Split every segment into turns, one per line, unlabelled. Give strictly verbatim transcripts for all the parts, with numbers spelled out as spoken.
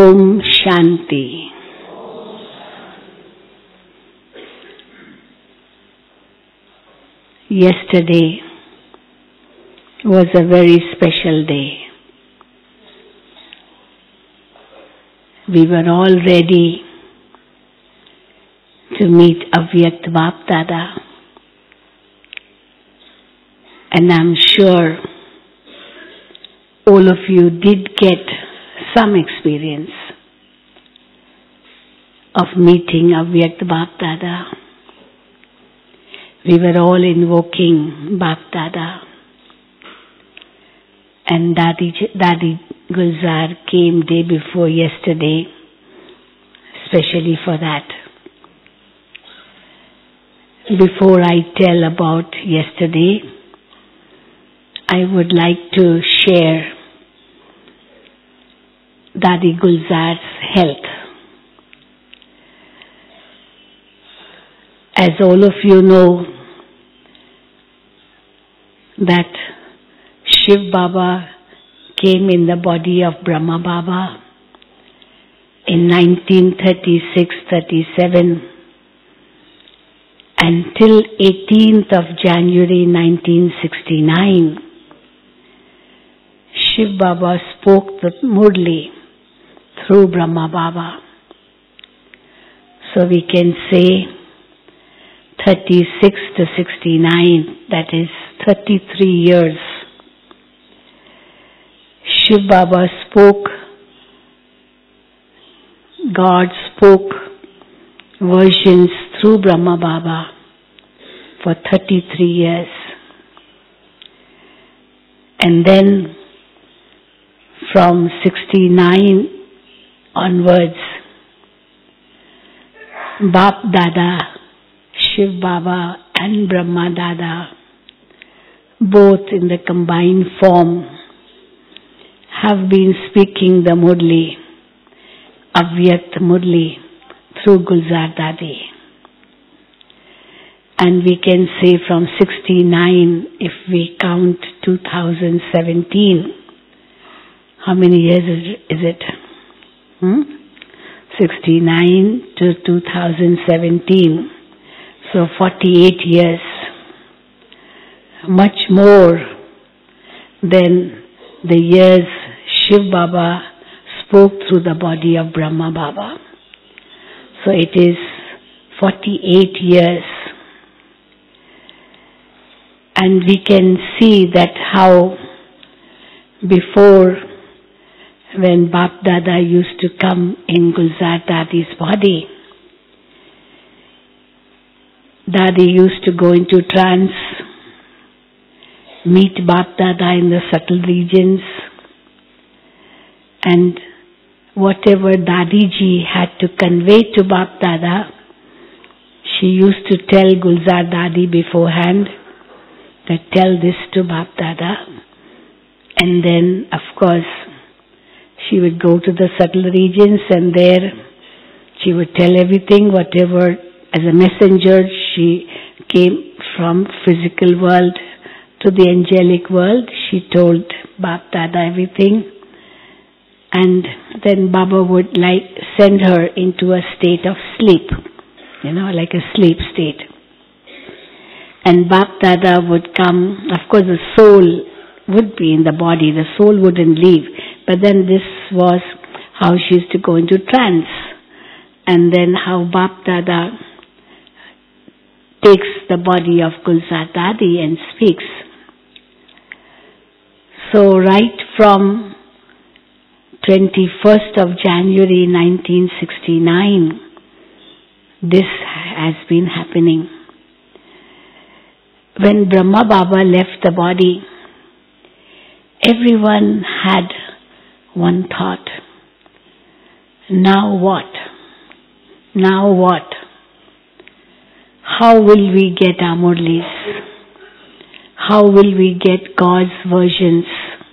Om Shanti. Yesterday was a very special day. We were all ready to meet Avyakt Bap Dada, and I'm sure all of you did get some experience of meeting Avyakt Bap Dada. We were all invoking Bap Dada, and Dadi, Dadi Gulzar came day before yesterday, especially for that. Before I tell about yesterday, I would like to share Dadi Gulzar's health. As all of you know, that Shiv Baba came in the body of Brahma Baba in nineteen thirty-six thirty-seven, until eighteenth of January nineteen sixty-nine. Shiv Baba spoke the Murli through Brahma Baba. So we can say thirty-six to sixty-nine, that is thirty-three years. Shiv Baba spoke, God spoke versions through Brahma Baba for thirty-three years. And then from sixty-nine onwards, Bap Dada, Shiv Baba and Brahma Dada, both in the combined form, have been speaking the Murli, Avyakt Murli, through Gulzar Dadi. And we can say from sixty-nine, if we count two thousand seventeen, how many years is it? Hmm? sixty-nine to two thousand seventeen. So forty-eight years. Much more than the years Shiv Baba spoke through the body of Brahma Baba. So it is forty-eight years. And we can see that how before, when Bap Dada used to come in Gulzar Dadi's body, Dadi used to go into trance, meet Bap Dada in the subtle regions, and whatever Dadi ji had to convey to Bap Dada, she used to tell Gulzar Dadi beforehand that tell this to Bap Dada, and then of course she would go to the subtle regions, and there she would tell everything, whatever, as a messenger she came from physical world to the angelic world. She told Bap Dada everything, and then Baba would like send her into a state of sleep, you know, like a sleep state. And Bap Dada would come, of course the soul would be in the body, the soul wouldn't leave, but then this was how she used to go into trance, and then how Bap Dada takes the body of Gulzar Dadi and speaks. So right from twenty-first of January nineteen sixty-nine, this has been happening. When Brahma Baba left the body, everyone had one thought. Now what? Now what? How will we get our Murlis? How will we get God's versions?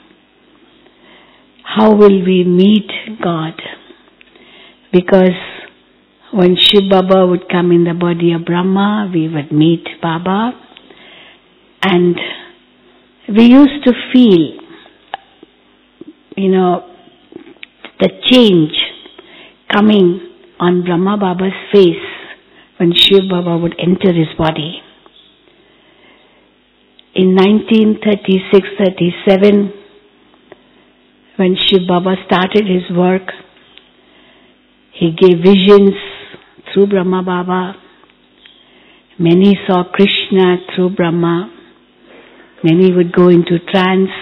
How will we meet God? Because when Shiv Baba would come in the body of Brahma, we would meet Baba, and we used to feel, you know, the change coming on Brahma Baba's face when Shiv Baba would enter his body. In nineteen thirty-six thirty-seven, when Shiv Baba started his work, he gave visions through Brahma Baba. Many saw Krishna through Brahma. Many would go into trance.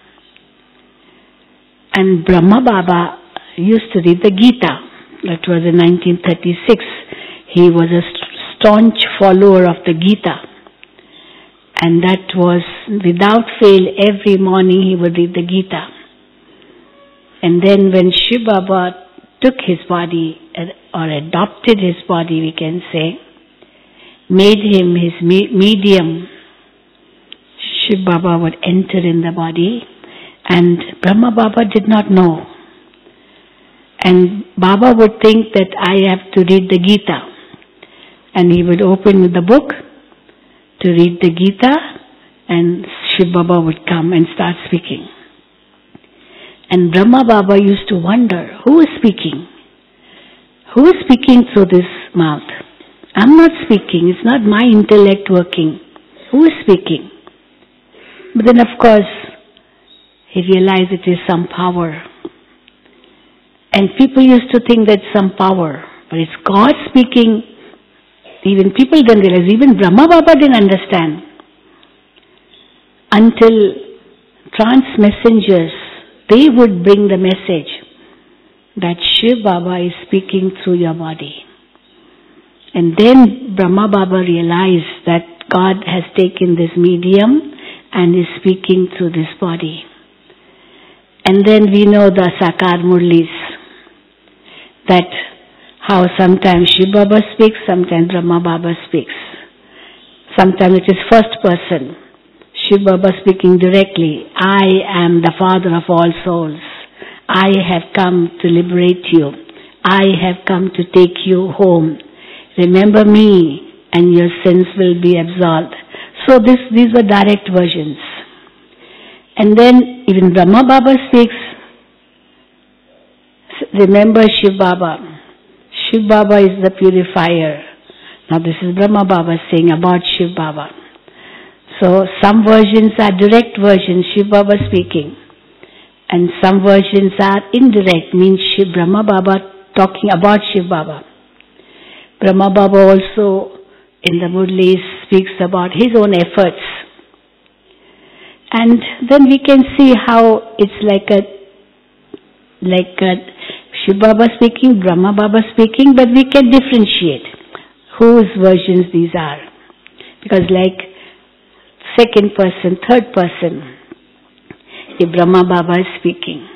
And Brahma Baba used to read the Gita. That was in nineteen thirty-six. He was a staunch follower of the Gita. And that was, without fail, every morning he would read the Gita. And then when Shiv Baba took his body, or adopted his body, we can say, made him his me- medium, Shiv Baba would enter in the body, and Brahma Baba did not know. And Baba would think that I have to read the Gita. And he would open the book to read the Gita, and Shiv Baba would come and start speaking. And Brahma Baba used to wonder, who is speaking? Who is speaking through this mouth? I'm not speaking. It's not my intellect working. Who is speaking? But then, of course, he realized it is some power. And people used to think that's some power. But it's God speaking. Even people didn't realize. Even Brahma Baba didn't understand. Until trance messengers, they would bring the message that Shiv Baba is speaking through your body. And then Brahma Baba realized that God has taken this medium and is speaking through this body. And then we know the Sakar Murlis, that how sometimes Shiv Baba speaks, sometimes Brahma Baba speaks. Sometimes it is first person. Shiv Baba speaking directly. I am the Father of all souls. I have come to liberate you. I have come to take you home. Remember me and your sins will be absolved. So this, these were direct versions. And then even Brahma Baba speaks. Remember Shiv Baba. Shiv Baba is the purifier. Now this is Brahma Baba saying about Shiv Baba. So some versions are direct versions, Shiv Baba speaking. And some versions are indirect, means Shiv Brahma Baba talking about Shiv Baba. Brahma Baba also in the Murlis speaks about his own efforts. And then we can see how it's like a, like a Shiv Baba speaking, Brahma Baba speaking, but we can differentiate whose versions these are. Because like second person, third person, if Brahma Baba is speaking.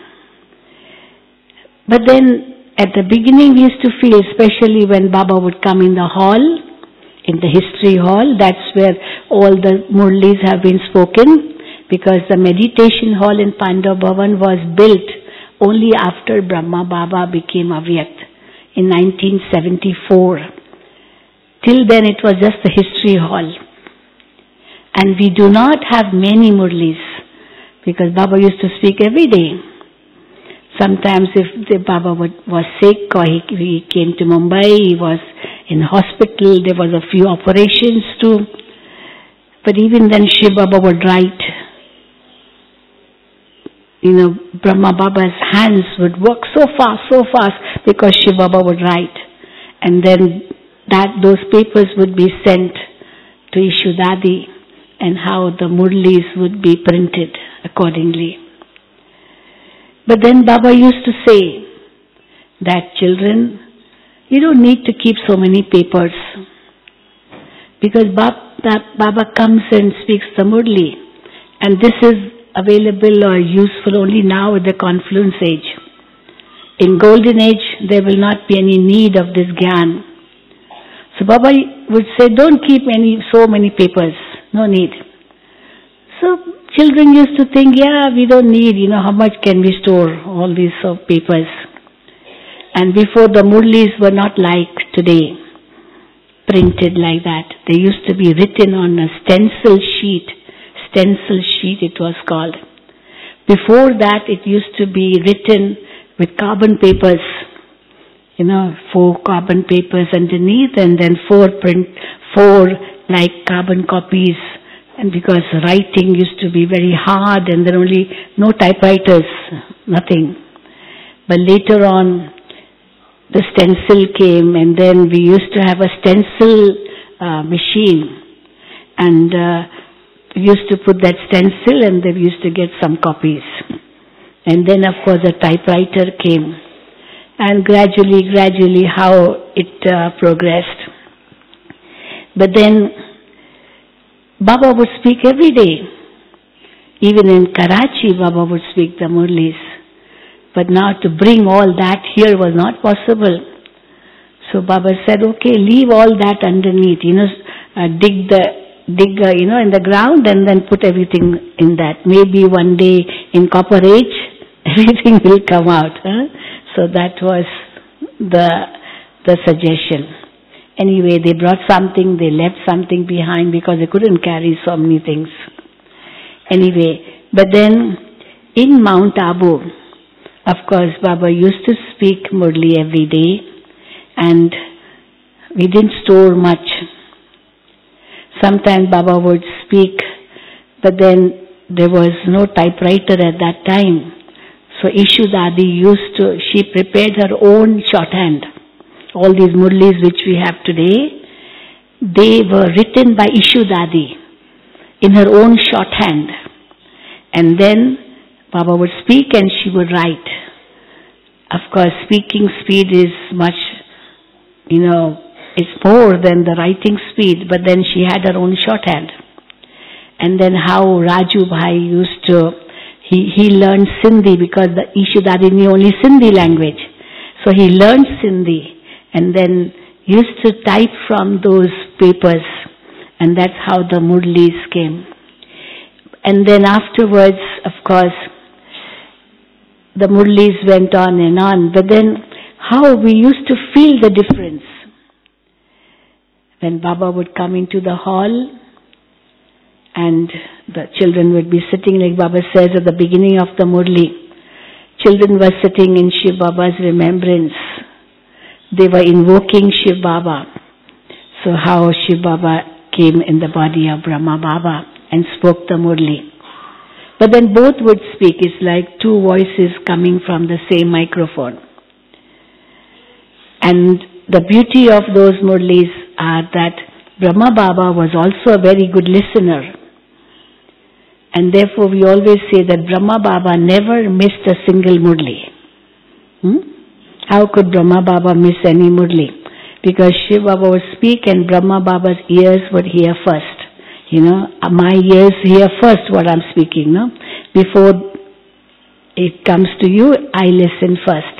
But then at the beginning we used to feel, especially when Baba would come in the hall, in the history hall, that's where all the Murlis have been spoken, because the meditation hall in Pandav Bhavan was built only after Brahma Baba became Avyakt in nineteen seventy-four. Till then it was just the history hall. And we do not have many Murlis, because Baba used to speak every day. Sometimes if the Baba would, was sick or he, he came to Mumbai, he was in hospital, there was a few operations too. But even then Shiv Baba would write. You know, Brahma Baba's hands would work so fast, so fast, because Shiv Baba would write. And then that those papers would be sent to Ishudadi, and how the Murlis would be printed accordingly. But then Baba used to say that, children, you don't need to keep so many papers, because Baba, Baba comes and speaks the Murli, and this is available or useful only now at the confluence age. In golden age, there will not be any need of this Gyan. So Baba would say, don't keep any so many papers. No need. So children used to think, yeah, we don't need, you know, how much can we store all these uh, papers. And before, the Murlis were not like today, printed like that. They used to be written on a stencil sheet. Stencil sheet it was called. Before that, it used to be written with carbon papers. you know, four carbon papers underneath and then four print, four like carbon copies. And because writing used to be very hard and there were only no typewriters, nothing. But later on, the stencil came and then we used to have a stencil uh, machine. And uh, we used to put that stencil and then we used to get some copies. And then of course a typewriter came. And gradually, gradually how it uh, progressed. But then Baba would speak every day. Even in Karachi, Baba would speak the Murlis. But now to bring all that here was not possible. So Baba said, okay, leave all that underneath, you know, uh, dig the, dig, uh, you know, in the ground and then put everything in that. Maybe one day in Copper Age, everything will come out. Huh? So that was the, the suggestion. Anyway, they brought something, they left something behind because they couldn't carry so many things. Anyway, but then in Mount Abu, of course, Baba used to speak Murli every day and we didn't store much. Sometimes Baba would speak, but then there was no typewriter at that time. So Ishu Dadi used to, she prepared her own shorthand. All these Murlis which we have today, they were written by Ishu Dadi in her own shorthand. And then Baba would speak and she would write. Of course, speaking speed is much, you know, it's more than the writing speed, but then she had her own shorthand. And then how Raju Bhai used to, he, he learned Sindhi because the Ishu Dadi knew only Sindhi language. So he learned Sindhi. And then used to type from those papers. And that's how the Murlis came. And then afterwards, of course, the Murlis went on and on. But then how we used to feel the difference. When Baba would come into the hall and the children would be sitting, like Baba says at the beginning of the Murli, children were sitting in Shiv Baba's remembrance. They were invoking Shiv Baba. So how Shiv Baba came in the body of Brahma Baba and spoke the Murli. But then both would speak. It's like two voices coming from the same microphone. And the beauty of those Murlis are that Brahma Baba was also a very good listener. And therefore we always say that Brahma Baba never missed a single Murli. Hmm? How could Brahma Baba miss any Murli? Because Shiv Baba would speak and Brahma Baba's ears would hear first. You know, my ears hear first what I'm speaking, no? Before it comes to you, I listen first.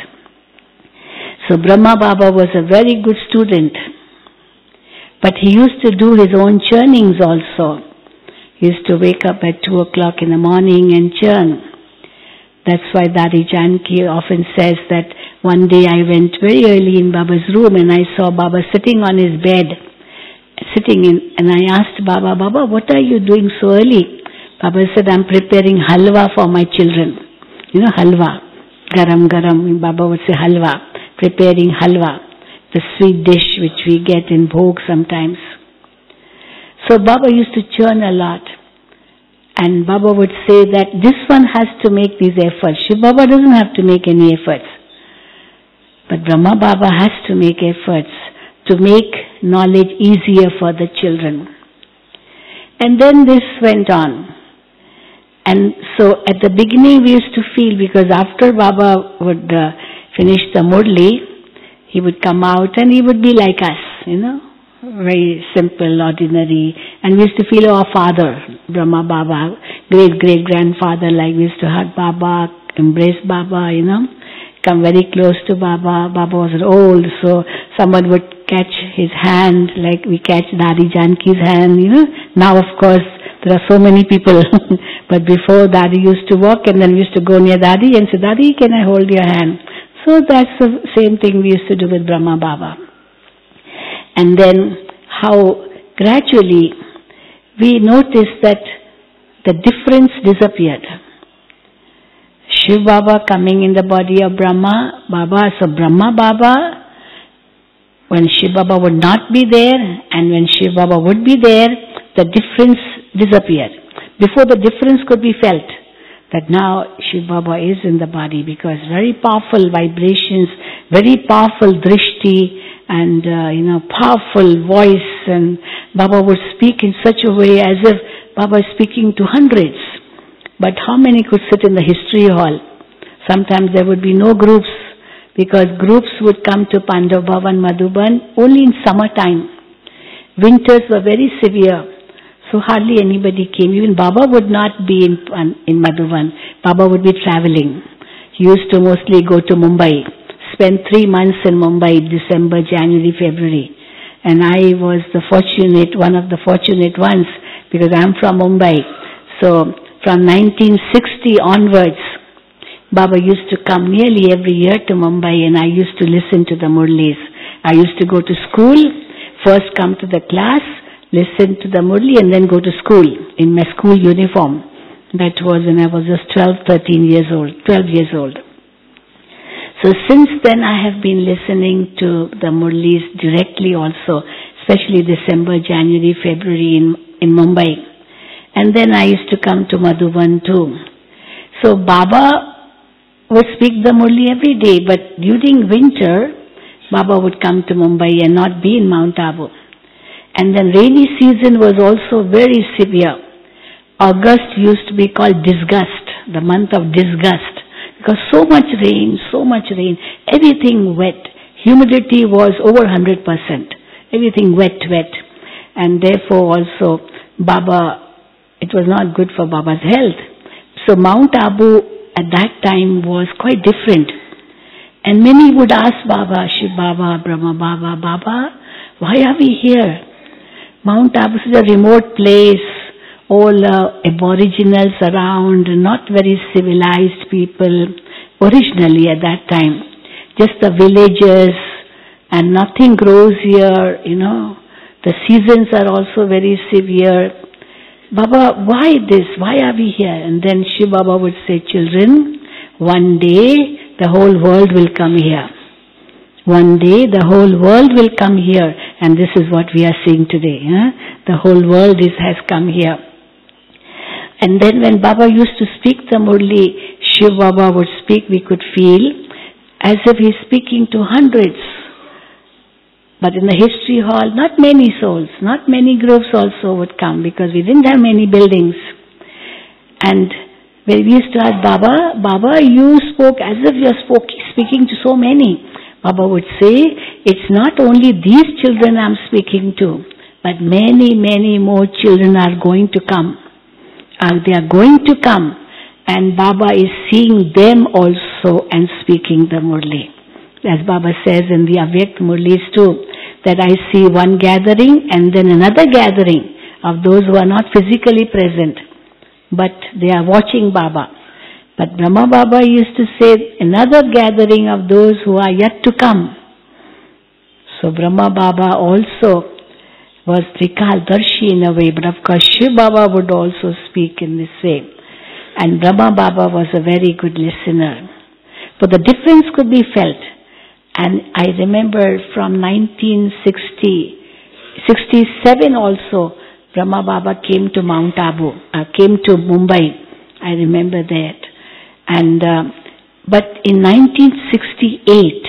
So Brahma Baba was a very good student. But he used to do his own churnings also. He used to wake up at two o'clock in the morning and churn. That's why Dadi Janki often says that one day I went very early in Baba's room and I saw Baba sitting on his bed, sitting in, and I asked Baba, Baba, what are you doing so early? Baba said, I'm preparing halwa for my children. You know, halwa, garam garam, Baba would say halwa, preparing halwa, the sweet dish which we get in bhog sometimes. So Baba used to churn a lot. And Baba would say that this one has to make these efforts. Shiv Baba doesn't have to make any efforts. But Brahma Baba has to make efforts to make knowledge easier for the children. And then this went on. And so at the beginning we used to feel, because after Baba would uh, finish the Murli, he would come out and he would be like us, you know. Very simple, ordinary. And we used to feel our father, Brahma Baba, great-great-grandfather, like we used to hug Baba, embrace Baba, you know, come very close to Baba. Baba was old, so someone would catch his hand, like we catch Dadi Janki's hand, you know. Now, of course, there are so many people. But before, Dadi used to walk and then we used to go near Dadi and say, Dadi, can I hold your hand? So that's the same thing we used to do with Brahma Baba. And then how gradually we noticed that the difference disappeared. Shiv Baba coming in the body of Brahma Baba, so Brahma Baba when Shiv Baba would not be there and when Shiv Baba would be there, the difference disappeared. Before the difference could be felt, that now Shiv Baba is in the body because very powerful vibrations, very powerful drishti and uh, you know powerful voice, and Baba would speak in such a way as if Baba is speaking to hundreds. But how many could sit in the history hall? Sometimes there would be no groups because groups would come to Pandav Bhavan, Madhuban only in summertime. Winters were very severe, so hardly anybody came. Even Baba would not be in, in Madhuban. Baba would be traveling. He used to mostly go to Mumbai, spend three months in Mumbai, December, January, February. And I was the fortunate, one of the fortunate ones because I'm from Mumbai. So from nineteen sixty onwards, Baba used to come nearly every year to Mumbai and I used to listen to the Murlis. I used to go to school, first come to the class, listen to the Murli and then go to school in my school uniform. That was when I was just twelve, thirteen years old, twelve years old. So since then I have been listening to the Murlis directly also, especially December, January, February in, in Mumbai. And then I used to come to Madhuban too. So Baba would speak the Murli every day, but during winter, Baba would come to Mumbai and not be in Mount Abu. And then rainy season was also very severe. August used to be called disgust, the month of disgust, because so much rain, so much rain, everything wet. Humidity was over one hundred percent. Everything wet, wet. And therefore also Baba, it was not good for Baba's health. So Mount Abu at that time was quite different. And many would ask Baba, Shiv Baba, Brahma Baba, Baba, why are we here? Mount Abu is a remote place, all uh, aboriginals around, not very civilized people, originally at that time. Just the villages and nothing grows here, you know. The seasons are also very severe. Baba, why this? Why are we here? And then Shiv Baba would say, children, one day the whole world will come here. One day the whole world will come here. And this is what we are seeing today. Huh? The whole world is, has come here. And then when Baba used to speak the Murli, Shiv Baba would speak, we could feel as if he's speaking to hundreds. But in the history hall, not many souls, not many groups also would come because we didn't have many buildings. And when we used to ask Baba, Baba, you spoke as if you're speaking to so many. Baba would say, it's not only these children I'm speaking to, but many, many more children are going to come. Uh, they are going to come. And Baba is seeing them also and speaking the Murli. As Baba says in the Avyakt Murlis too, that I see one gathering and then another gathering of those who are not physically present, but they are watching Baba. But Brahma Baba used to say another gathering of those who are yet to come. So Brahma Baba also was Trikaldarshi in a way, but of course Shiv Baba would also speak in this way. And Brahma Baba was a very good listener. But the difference could be felt. And I remember from nineteen sixty, sixty-seven also, Brahma Baba came to Mount Abu, uh, came to Mumbai. I remember that. And uh, but in nineteen sixty-eight,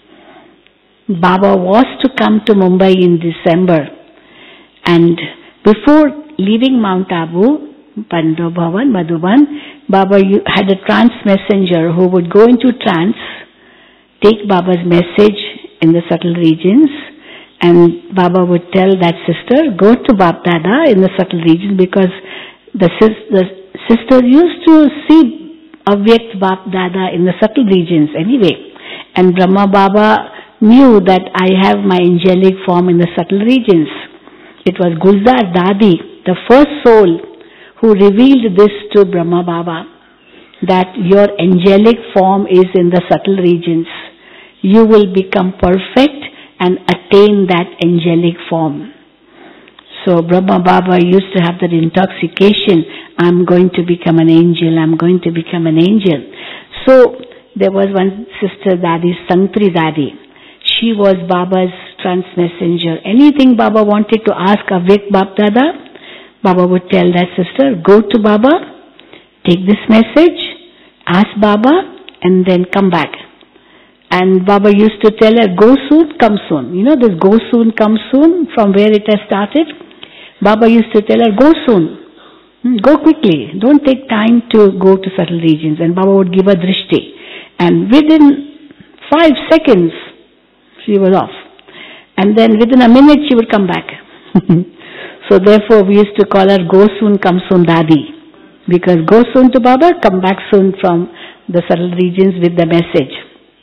Baba was to come to Mumbai in December. And before leaving Mount Abu, Pandav Bhavan, Madhuban, Baba had a trance messenger who would go into trance, take Baba's message in the subtle regions, and Baba would tell that sister, go to Bap Dada in the subtle region, because the, the sister used to see Avyakt Bap Dada in the subtle regions anyway. And Brahma Baba knew that I have my angelic form in the subtle regions. It was Gulzar Dadi, the first soul, who revealed this to Brahma Baba, that your angelic form is in the subtle regions. You will become perfect and attain that angelic form. So Brahma Baba used to have that intoxication, I'm going to become an angel, I'm going to become an angel. So there was one sister Dadi, Santri Dadi. She was Baba's trans messenger. Anything Baba wanted to ask Avyak Bapdada, Baba would tell that sister, go to Baba, take this message, ask Baba, and then come back. And Baba used to tell her, go soon, come soon. You know this go soon, come soon, from where it has started? Baba used to tell her, go soon. Go quickly. Don't take time to go to subtle regions. And Baba would give her drishti. And within five seconds, she was off. And then within a minute, she would come back. So therefore, we used to call her, go soon, come soon, Dadi. Because go soon to Baba, come back soon from the subtle regions with the message.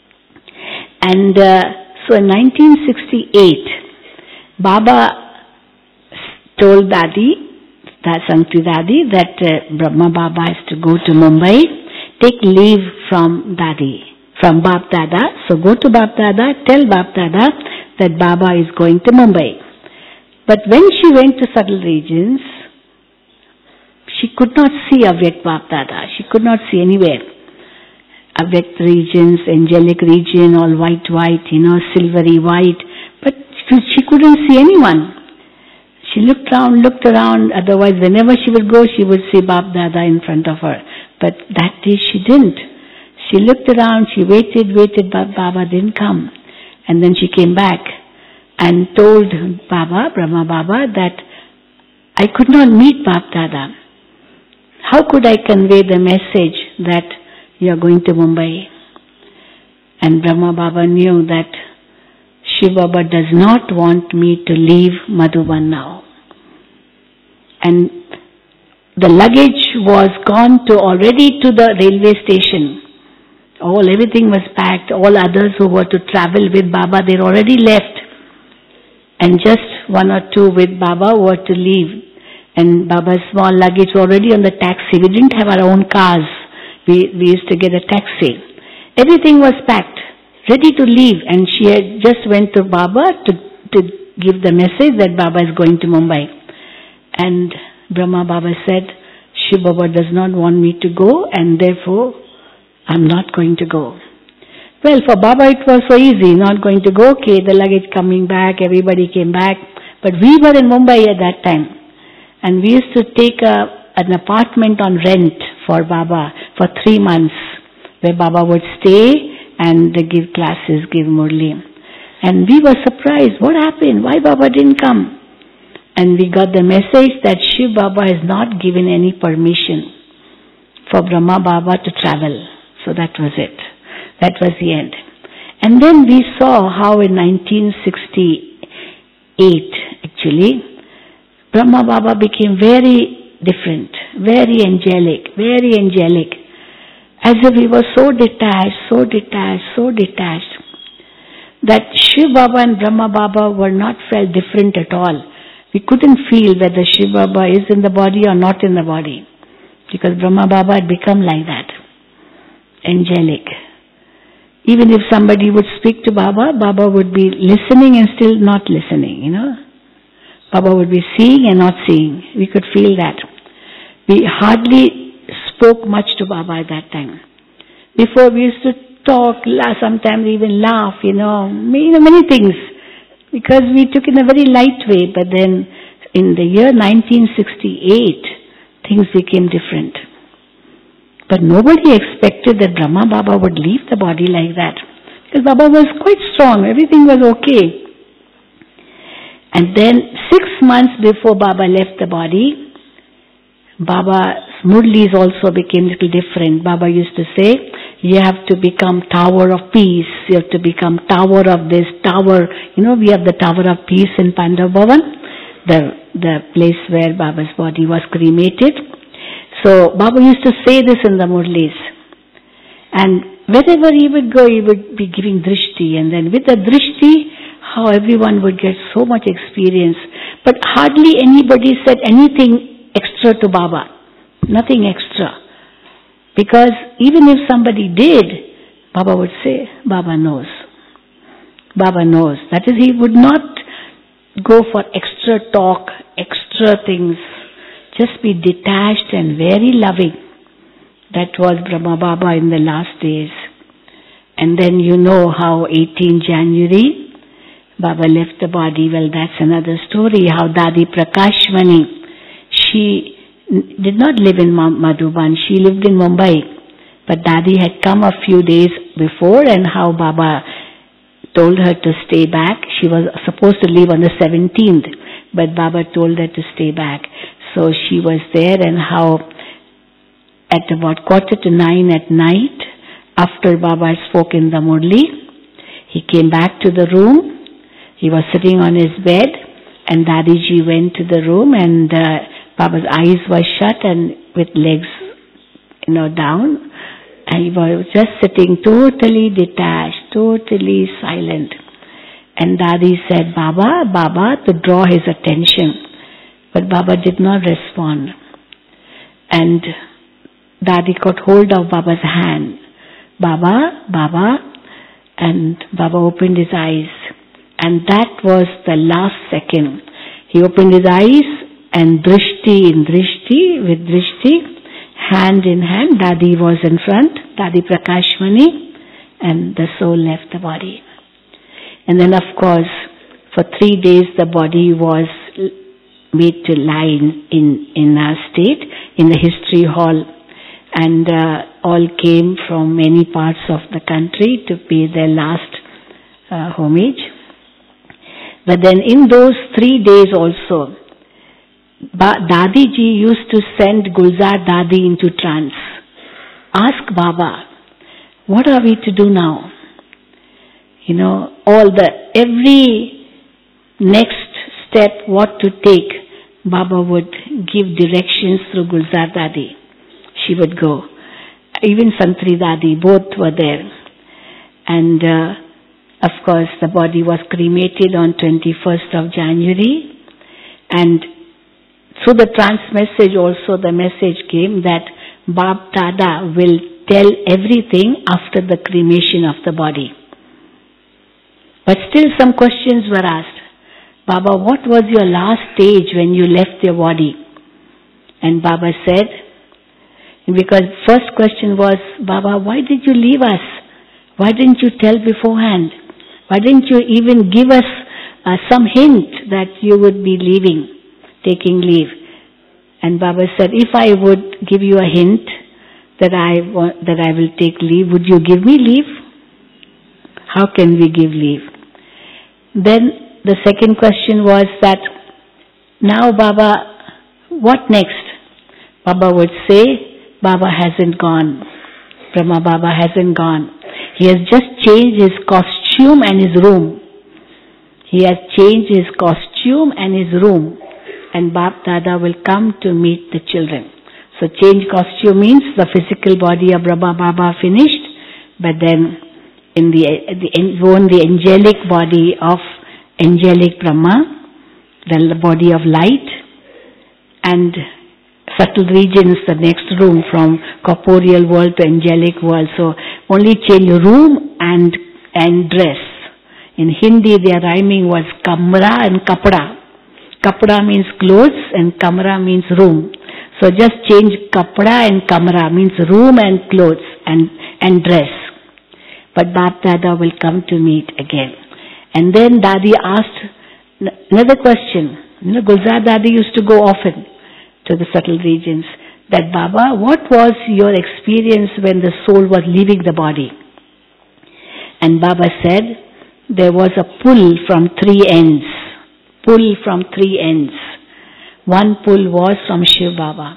And uh, so in nineteen sixty-eight, Baba told Dadi, that Sankti Dadi, that uh, Brahma Baba has to go to Mumbai, take leave from Dadi, from Bap Dada. So go to Bap Dada, tell Bap Dada that Baba is going to Mumbai. But when she went to subtle regions, she could not see Avyak Bap Dada. She could not see anywhere. Avyak regions, angelic region, all white, white, you know, silvery white. But she couldn't see anyone. She looked around, looked around. Otherwise, whenever she would go, she would see Bap Dada in front of her. But that day she didn't. She looked around, she waited, waited, but Baba didn't come. And then she came back and told Baba, Brahma Baba, that I could not meet Bap Dada. How could I convey the message that you are going to Mumbai? And Brahma Baba knew that Shiv Baba does not want me to leave Madhuban now. And the luggage was gone to already to the railway station. All, everything was packed. All others who were to travel with Baba, they already left. And just one or two with Baba were to leave. And Baba's small luggage was already on the taxi. We didn't have our own cars. We, we used to get a taxi. Everything was packed, ready to leave. And she had just went to Baba to, to give the message that Baba is going to Mumbai. And Brahma Baba said, Shiv Baba does not want me to go, and therefore I'm not going to go. Well, for Baba it was so easy, not going to go. Okay, the luggage coming back, everybody came back. But we were in Mumbai at that time. And we used to take a, an apartment on rent for Baba for three months, where Baba would stay and give classes, give murli. And we were surprised. What happened? Why Baba didn't come? And we got the message that Shiv Baba has not given any permission for Brahma Baba to travel. So that was it. That was the end. And then we saw how in nineteen sixty-eight, actually, Brahma Baba became very different, very angelic, very angelic. As if he was so detached, so detached, so detached, that Shiv Baba and Brahma Baba were not felt different at all. We couldn't feel whether Shiv Baba is in the body or not in the body, because Brahma Baba had become like that, angelic. Even if somebody would speak to Baba, Baba would be listening and still not listening, you know. Baba would be seeing and not seeing. We could feel that. We hardly spoke much to Baba at that time. Before we used to talk, laugh, sometimes even laugh, you know, many things. Because we took it in a very light way. But then in the year nineteen sixty-eight, things became different. But nobody expected that Brahma Baba would leave the body like that. Because Baba was quite strong. Everything was okay. And then six months before Baba left the body, Baba's murlis also became a little different. Baba used to say, you have to become tower of peace. You have to become tower of this, tower. You know, we have the tower of peace in Pandav Bhavan, the, the place where Baba's body was cremated. So Baba used to say this in the murlis. And wherever he would go, he would be giving drishti. And then with the drishti, how everyone would get so much experience. But hardly anybody said anything extra to Baba. Nothing extra. Because even if somebody did, Baba would say, Baba knows. Baba knows. That is, he would not go for extra talk, extra things. Just be detached and very loving. That was Brahma Baba in the last days. And then you know how eighteenth January, Baba left the body. Well, that's another story, how Dadi Prakashmani, she did not live in Madhuban, she lived in Mumbai. But Dadi had come a few days before, and how Baba told her to stay back. She was supposed to leave on the seventeenth, but Baba told her to stay back. So she was there, and how at about quarter to nine at night, after Baba spoke in the Murli, he came back to the room. He was sitting on his bed, and Dadiji went to the room, and uh, Baba's eyes were shut and with legs, you know, down. And he was just sitting totally detached, totally silent. And Dadi said, Baba, Baba, to draw his attention. But Baba did not respond. And Dadi got hold of Baba's hand. Baba, Baba, and Baba opened his eyes. And that was the last second. He opened his eyes, and drishti in drishti, with drishti, hand in hand, Dadi was in front, Dadi Prakashmani, and the soul left the body. And then of course, for three days the body was made to lie in, in, in our state, in the history hall, and uh, all came from many parts of the country to pay their last uh, homage. But then in those three days also, Ba- Dadiji used to send Gulzar Dadi into trance. Ask Baba, what are we to do now? You know, all the, every next step, what to take, Baba would give directions through Gulzar Dadi. She would go. Even Santri Dadi, both were there. And uh, of course the body was cremated on twenty-first of January, and through the trance message also the message came that Bab Dada will tell everything after the cremation of the body. But still some questions were asked. Baba, what was your last stage when you left your body? And Baba said, because first question was, Baba, why did you leave us? Why didn't you tell beforehand? Why didn't you even give us uh, some hint that you would be leaving, taking leave? And Baba said, if I would give you a hint that I want, that I will take leave, would you give me leave? How can we give leave? Then the second question was that, now Baba, what next? Baba would say, Baba hasn't gone. Brahma Baba hasn't gone. He has just changed his costume and his room. He has changed his costume and his room. And Bab Dada will come to meet the children. So change costume means the physical body of Brahma Baba finished, but then in the, the born the angelic body of angelic Brahma, the body of light, and subtle regions, the next room from corporeal world to angelic world. So only change room and and dress. In Hindi their rhyming was kamra and kapda. Kapda means clothes and kamra means room. So just change kapda and kamra means room and clothes and, and dress. But Bab Dada will come to meet again. And then Dadi asked another question. You know, Gulzar Dadi used to go often to the subtle regions. That Baba, what was your experience when the soul was leaving the body? And Baba said, there was a pull from three ends. Pull from three ends. One pull was from Shiv Baba.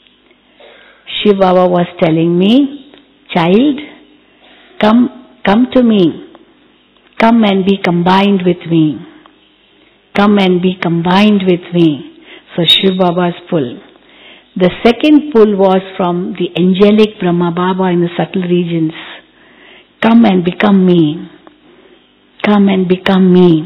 Shiv Baba was telling me, child, come, come to me. Come and be combined with me. Come and be combined with me. So Shiv Baba's pull. The second pull was from the angelic Brahma Baba in the subtle regions. Come and become me. Come and become me.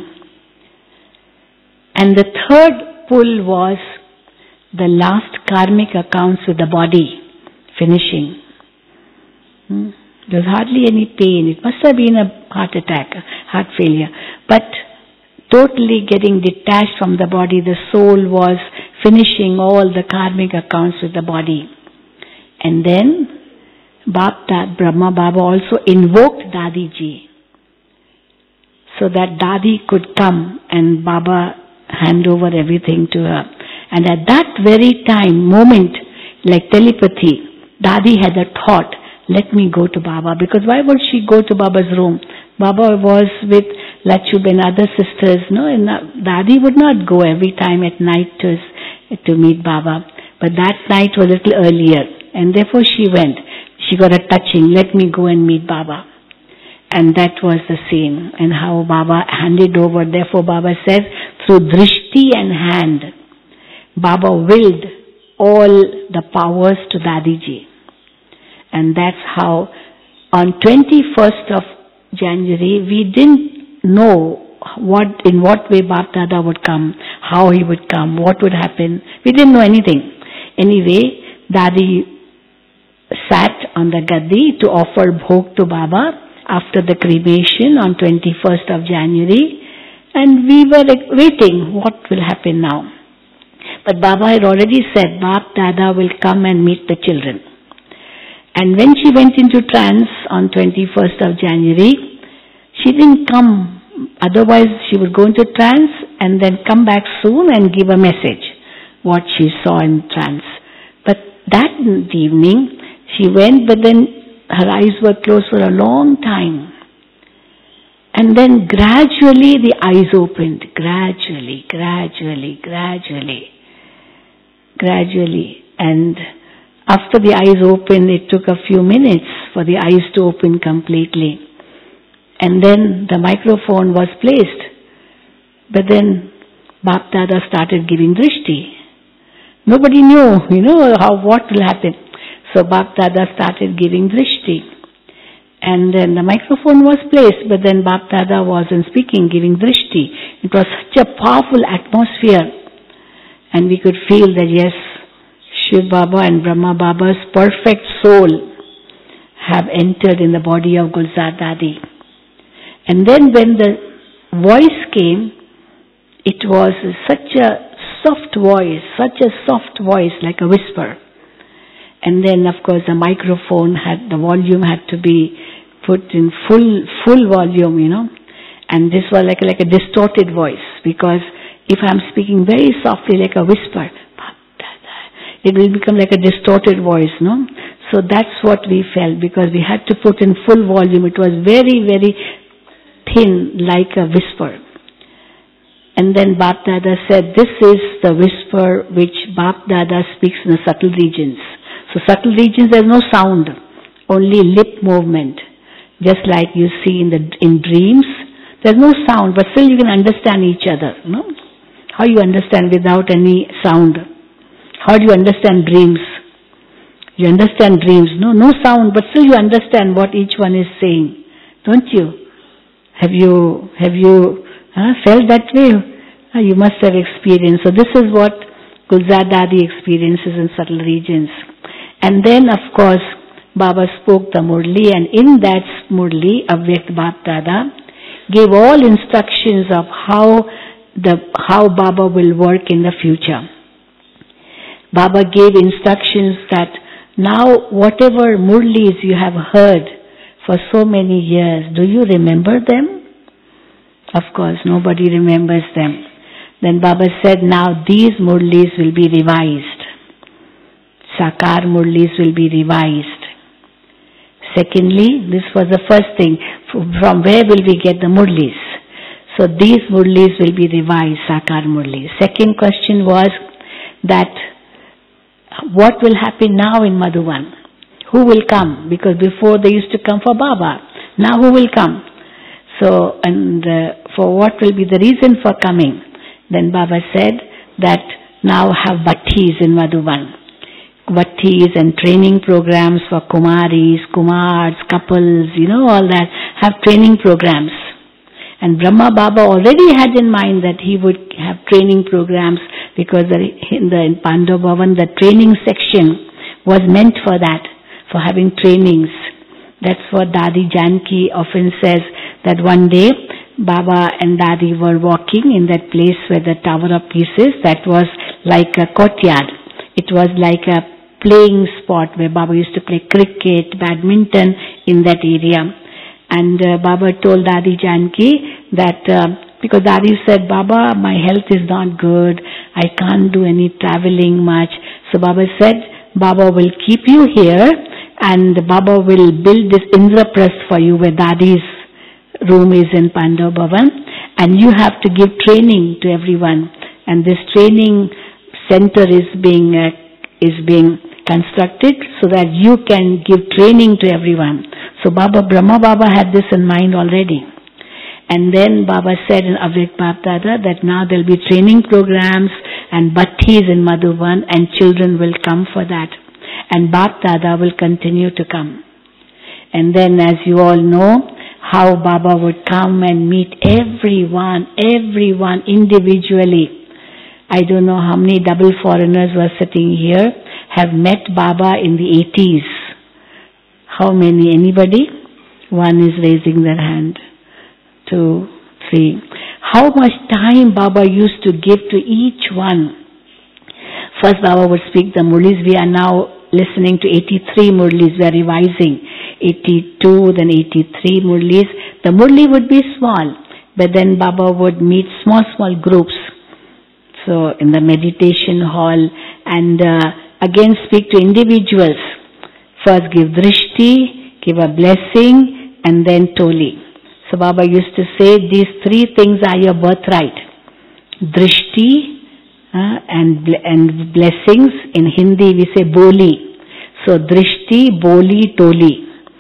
And the third pull was the last karmic accounts with the body finishing. Hmm? There was hardly any pain. It must have been a heart attack, a heart failure. But totally getting detached from the body, the soul was finishing all the karmic accounts with the body. And then Bab Brahma Baba also invoked Dadiji. so that Dadi could come and Baba hand over everything to her. And at that very time, moment, like telepathy, Dadi had a thought, let me go to Baba. Because why would she go to Baba's room? Baba was with Lachub and other sisters, no? And Dadi would not go every time at night to, to meet Baba. But that night was a little earlier. And therefore she went. She got a touching, let me go and meet Baba. And that was the scene. And how Baba handed over. Therefore Baba says, through drishti and hand, Baba willed all the powers to Dadiji. And that's how on twenty-first of January, we didn't know what, in what way Bap Dada would come, how he would come, what would happen. We didn't know anything. Anyway, Dadi sat on the gaddi to offer bhog to Baba after the cremation on twenty-first of January. And we were waiting, what will happen now? But Baba had already said, Bap Dada will come and meet the children. And when she went into trance on twenty-first of January, she didn't come. Otherwise, she would go into trance and then come back soon and give a message, what she saw in trance. But that evening, she went, but then her eyes were closed for a long time. And then gradually the eyes opened. Gradually, gradually, gradually, gradually. And after the eyes opened, it took a few minutes for the eyes to open completely. And then the microphone was placed. But then Bap Dada started giving drishti. Nobody knew, you know, how what will happen. So Bap Dada started giving drishti. And then the microphone was placed, but then Bap Dada wasn't speaking, giving drishti. It was such a powerful atmosphere. And we could feel that yes, Shiv Baba and Brahma Baba's perfect soul have entered in the body of Gulzar Dadi. And then when the voice came, it was such a soft voice, such a soft voice, like a whisper. And then of course the microphone had, the volume had to be put in full, full volume, you know. And this was like, like a distorted voice, because if I'm speaking very softly like a whisper, it will become like a distorted voice, no? So that's what we felt, because we had to put in full volume. It was very, very thin, like a whisper. And then Bap Dada said, this is the whisper which Bap Dada speaks in the subtle regions. So subtle regions, there's no sound, only lip movement. Just like you see in the in dreams, there's no sound, but still you can understand each other, no? How you understand without any sound? How do you understand dreams? You understand dreams, no, no sound, but still you understand what each one is saying, don't you? Have you have you uh, felt that way? Uh, you must have experienced. So this is what Gulzar Dadi experiences in subtle regions. And then, of course, Baba spoke the Murli, and in that Murli, Avyakt Bap Dada gave all instructions of how the how Baba will work in the future. Baba gave instructions that now whatever Murlis you have heard for so many years, do you remember them? Of course, nobody remembers them. Then Baba said, now these Murlis will be revised. Sakar Murlis will be revised. Secondly, this was the first thing. From where will we get the Murlis? So these Murlis will be revised, Sakar Murlis. Second question was that what will happen now in Madhuvan? Who will come? Because before they used to come for Baba. Now who will come? So, and uh, for what will be the reason for coming? Then Baba said that now have bhattis in Madhuvan. Bhattis and training programs for Kumaris, Kumars, couples, you know, all that. Have training programs. And Brahma Baba already had in mind that he would have training programs, because in the in Pandav Bhavan, the training section was meant for that, for having trainings. That's what Dadi Janki often says, that one day Baba and Dadi were walking in that place where the Tower of Peace is. That was like a courtyard. It was like a playing spot where Baba used to play cricket, badminton in that area. And uh, Baba told Dadi Janki that, uh, because Dadi said, Baba, my health is not good, I can't do any traveling much. So Baba said, Baba will keep you here and Baba will build this Indraprasth for you where Dadi's room is in Pandav Bhavan, and you have to give training to everyone. And this training center is being uh, is being constructed so that you can give training to everyone. So Baba, Brahma Baba had this in mind already. And then Baba said in Avik Bapdada that now there will be training programs and bhattis in Madhuban and children will come for that. And Bapdada will continue to come. And then as you all know, how Baba would come and meet everyone, everyone individually. I don't know how many double foreigners were sitting here have met Baba in the eighties. How many? Anybody? One is raising their hand. Two, three. How much time Baba used to give to each one. First Baba would speak the Murlis. We are now listening to eighty-three Murlis. We are revising. eighty-two, then eighty-three Murlis. The Murli would be small, but then Baba would meet small, small groups. So in the meditation hall, and uh, again speak to individuals. First give drishti, give a blessing, and then toli. So Baba used to say these three things are your birthright. Drishti uh, and, and blessings. In Hindi we say boli. So drishti, boli, toli.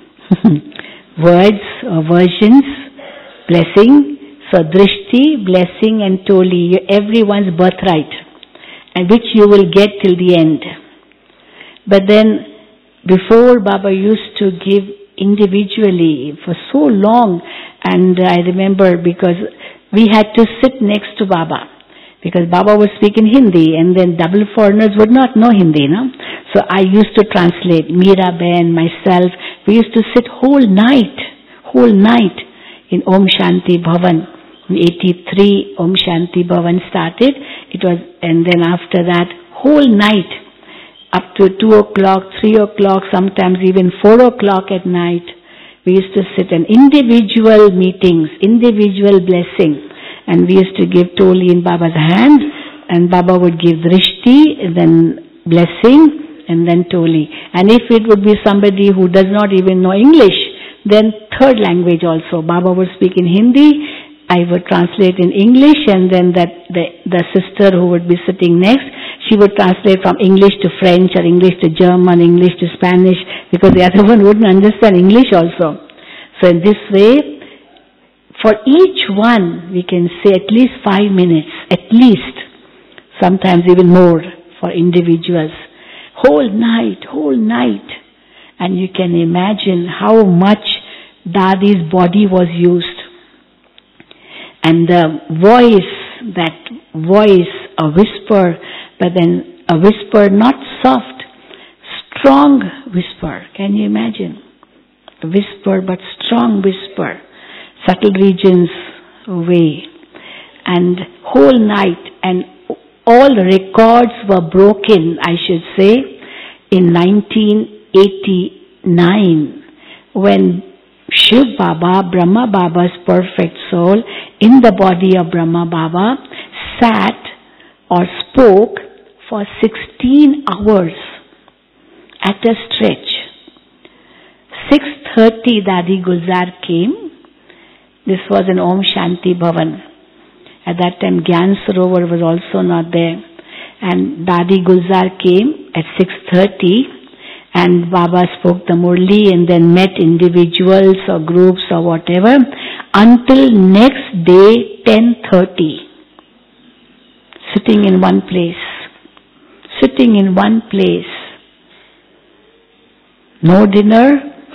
Words or versions, blessing. So drishti, blessing and toli, everyone's birthright, and which you will get till the end. But then before Baba used to give individually for so long, and I remember because we had to sit next to Baba, because Baba would speak in Hindi and then double foreigners would not know Hindi, no? So I used to translate, Meera Ben, myself, we used to sit whole night, whole night in Om Shanti Bhavan. In eighty-three, Om Shanti Bhavan started. It was, and then after that, whole night, up to two o'clock, three o'clock, sometimes even four o'clock at night, we used to sit in individual meetings, individual blessing, and we used to give toli in Baba's hand, and Baba would give drishti, and then blessing, and then toli. And if it would be somebody who does not even know English, then third language also. Baba would speak in Hindi, I would translate in English, and then that the, the sister who would be sitting next, she would translate from English to French or English to German, English to Spanish, because the other one wouldn't understand English also. So in this way, for each one we can say at least five minutes, at least, sometimes even more for individuals. Whole night, whole night. And you can imagine how much Dadi's body was used. And the voice, that voice, a whisper, but then a whisper not soft, strong whisper. Can you imagine? A whisper but strong whisper. Subtle regions away. And whole night, and all records were broken, I should say, in nineteen eighty-nine, when Shiv Baba, Brahma Baba's perfect soul, in the body of Brahma Baba, sat or spoke for sixteen hours at a stretch. six thirty Dadi Gulzar came. This was in Om Shanti Bhavan. At that time Gyan Sarovar was also not there. And Dadi Gulzar came at six thirty. And Baba spoke the Murli and then met individuals or groups or whatever until next day ten thirty. Sitting in one place. Sitting in one place. No dinner.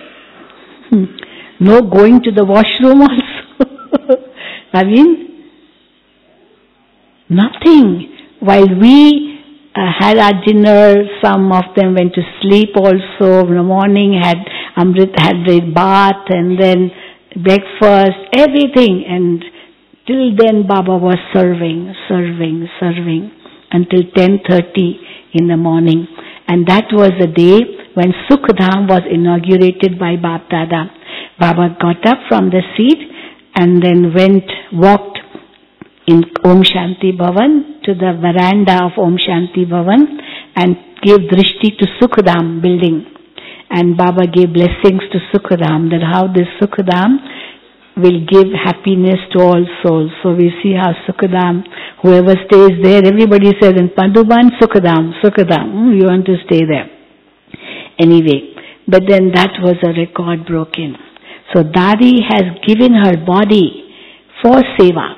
No going to the washroom also. I mean, nothing. While we Uh, had our dinner, some of them went to sleep also, in the morning had Amrit, had their bath and then breakfast, everything, and till then Baba was serving, serving, serving until ten thirty in the morning. And that was the day when Sukhdam was inaugurated by Bap Dada. Baba got up from the seat and then went, walked in Om Shanti Bhavan to the veranda of Om Shanti Bhavan and gave drishti to Sukhadam building. And Baba gave blessings to Sukhadam, that how this Sukhadam will give happiness to all souls. So we see how Sukhadam, whoever stays there, everybody says in Madhuban, Sukhadam, Sukhadam, hmm, you want to stay there. Anyway, but then that was a record broken. So Dadi has given her body for seva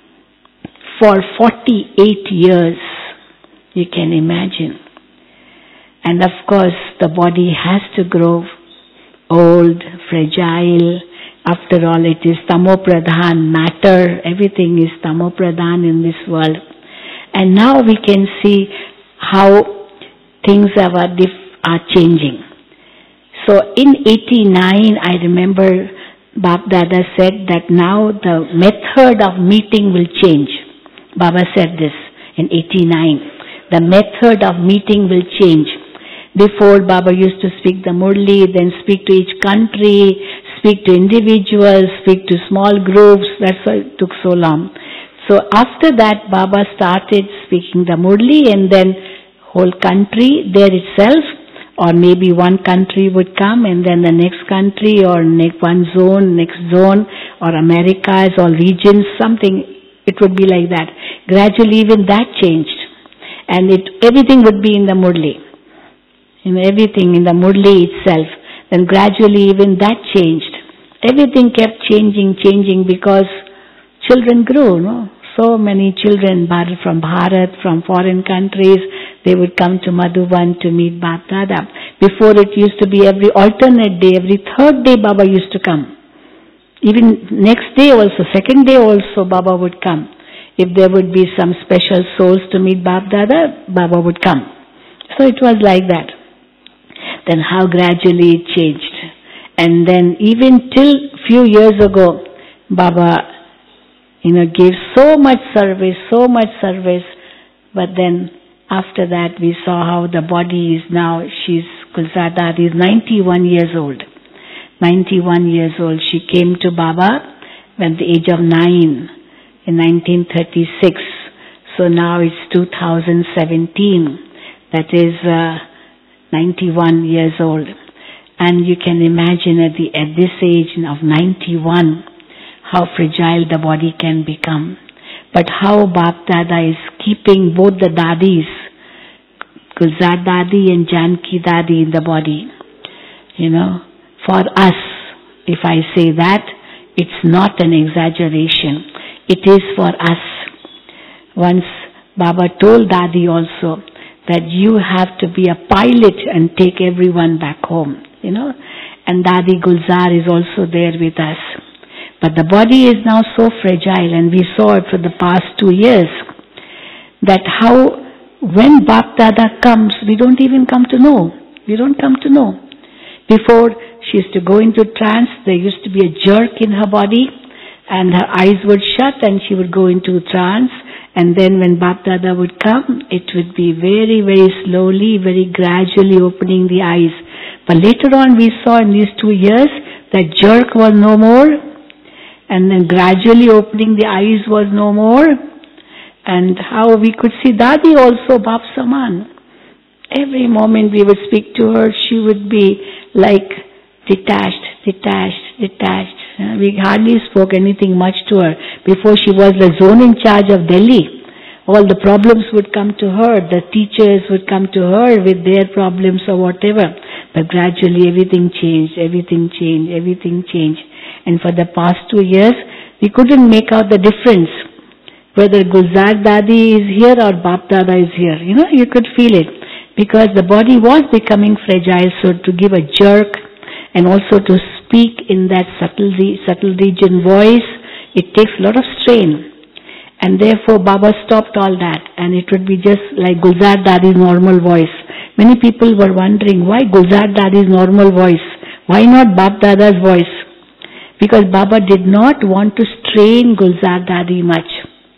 for forty-eight years. You can imagine. And of course the body has to grow old, fragile. After all, it is tamopradhan, matter, everything is tamopradhan in this world. And now we can see how things are, are changing. So in eighty-nine, I remember Bap Dada said that now the method of meeting will change. Baba said this in eighty-nine. The method of meeting will change. Before, Baba used to speak the Murli, then speak to each country, speak to individuals, speak to small groups. That's why it took so long. So after that, Baba started speaking the Murli, and then whole country there itself, or maybe one country would come and then the next country, or next one zone, next zone, or Americas or regions, something, it would be like that. Gradually even that changed. And it everything would be in the Murli. In everything in the Murli itself. Then gradually even that changed. Everything kept changing, changing because children grew, no? So many children from Bharat, from foreign countries, they would come to Madhuban to meet Bap Dada. Before it used to be every alternate day, every third day Baba used to come. Even next day also, second day also Baba would come. If there would be some special souls to meet Bap Dada, Baba would come. So it was like that. Then how gradually it changed. And then even till few years ago, Baba, you know, gave so much service, so much service, but then after that we saw how the body is now, she's, Gulzar Dadi is ninety-one years old. ninety-one years old. She came to Baba at the age of nine in nineteen thirty-six. So now it's two thousand seventeen. That is uh, ninety-one years old. And you can imagine at the at this age of ninety-one, how fragile the body can become. But how Bap Dada is keeping both the Dadis, Gulzar Dadi and Janki Dadi, in the body. You know, for us, if I say that, it's not an exaggeration. It is for us. Once Baba told Dadi also that you have to be a pilot and take everyone back home, you know. And Dadi Gulzar is also there with us. But the body is now so fragile, and we saw it for the past two years, that how when Bap Dada comes, we don't even come to know. We don't come to know. Before, she used to go into trance, there used to be a jerk in her body, and her eyes would shut and she would go into trance. And then when Bap Dada would come, it would be very, very slowly, very gradually opening the eyes. But later on we saw in these two years that jerk was no more, and then gradually opening the eyes was no more. And how we could see Dadi also, Bap Saman. Every moment we would speak to her, she would be like detached, detached, detached. We hardly spoke anything much to her. Before, she was the zone in charge of Delhi. All the problems would come to her. The teachers would come to her with their problems or whatever. But gradually everything changed, everything changed, everything changed. And for the past two years, we couldn't make out the difference, whether Gulzar Dadi is here or Bap Dada is here. You know, you could feel it. Because the body was becoming fragile, so to give a jerk and also to speak in that subtle, subtle region voice, it takes a lot of strain. And therefore Baba stopped all that, and it would be just like Gulzar Dadi's normal voice. Many people were wondering, why Gulzar Dadi's normal voice? Why not Bap Dada's voice? Because Baba did not want to strain Gulzar Dadi much.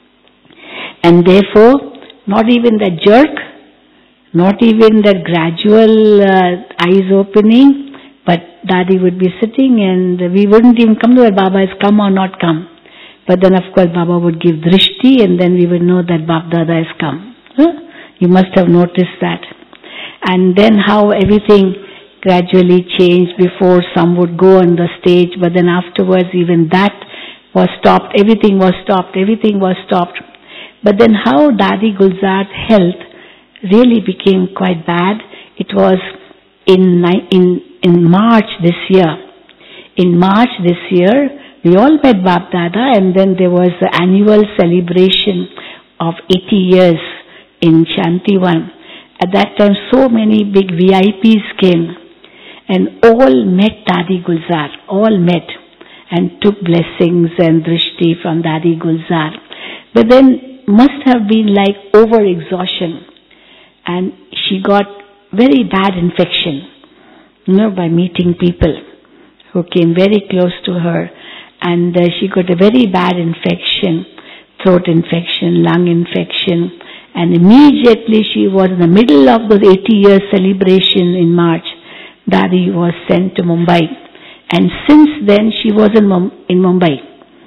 And therefore, not even the jerk, not even that gradual uh, eyes opening, but Dadi would be sitting and we wouldn't even come to where Baba has come or not come. But then of course Baba would give drishti and then we would know that Bap Dada has come. Huh? You must have noticed that. And then how everything gradually changed. Before some would go on the stage, but then afterwards even that was stopped. Everything was stopped. Everything was stopped. But then how Dadi Gulzar's health really became quite bad. It was in in in March this year. In March this year, we all met Bap Dada, and then there was the annual celebration of eighty years in Shantivan. At that time, so many big V I Ps came, and all met Dadi Gulzar. All met and took blessings and drishti from Dadi Gulzar. But then must have been like over-exhaustion. And she got very bad infection, you know, by meeting people who came very close to her. And uh, she got a very bad infection, throat infection, lung infection. And immediately she was in the middle of the eighty year celebration in March. Dadi was sent to Mumbai. And since then she was in, Mum- in Mumbai.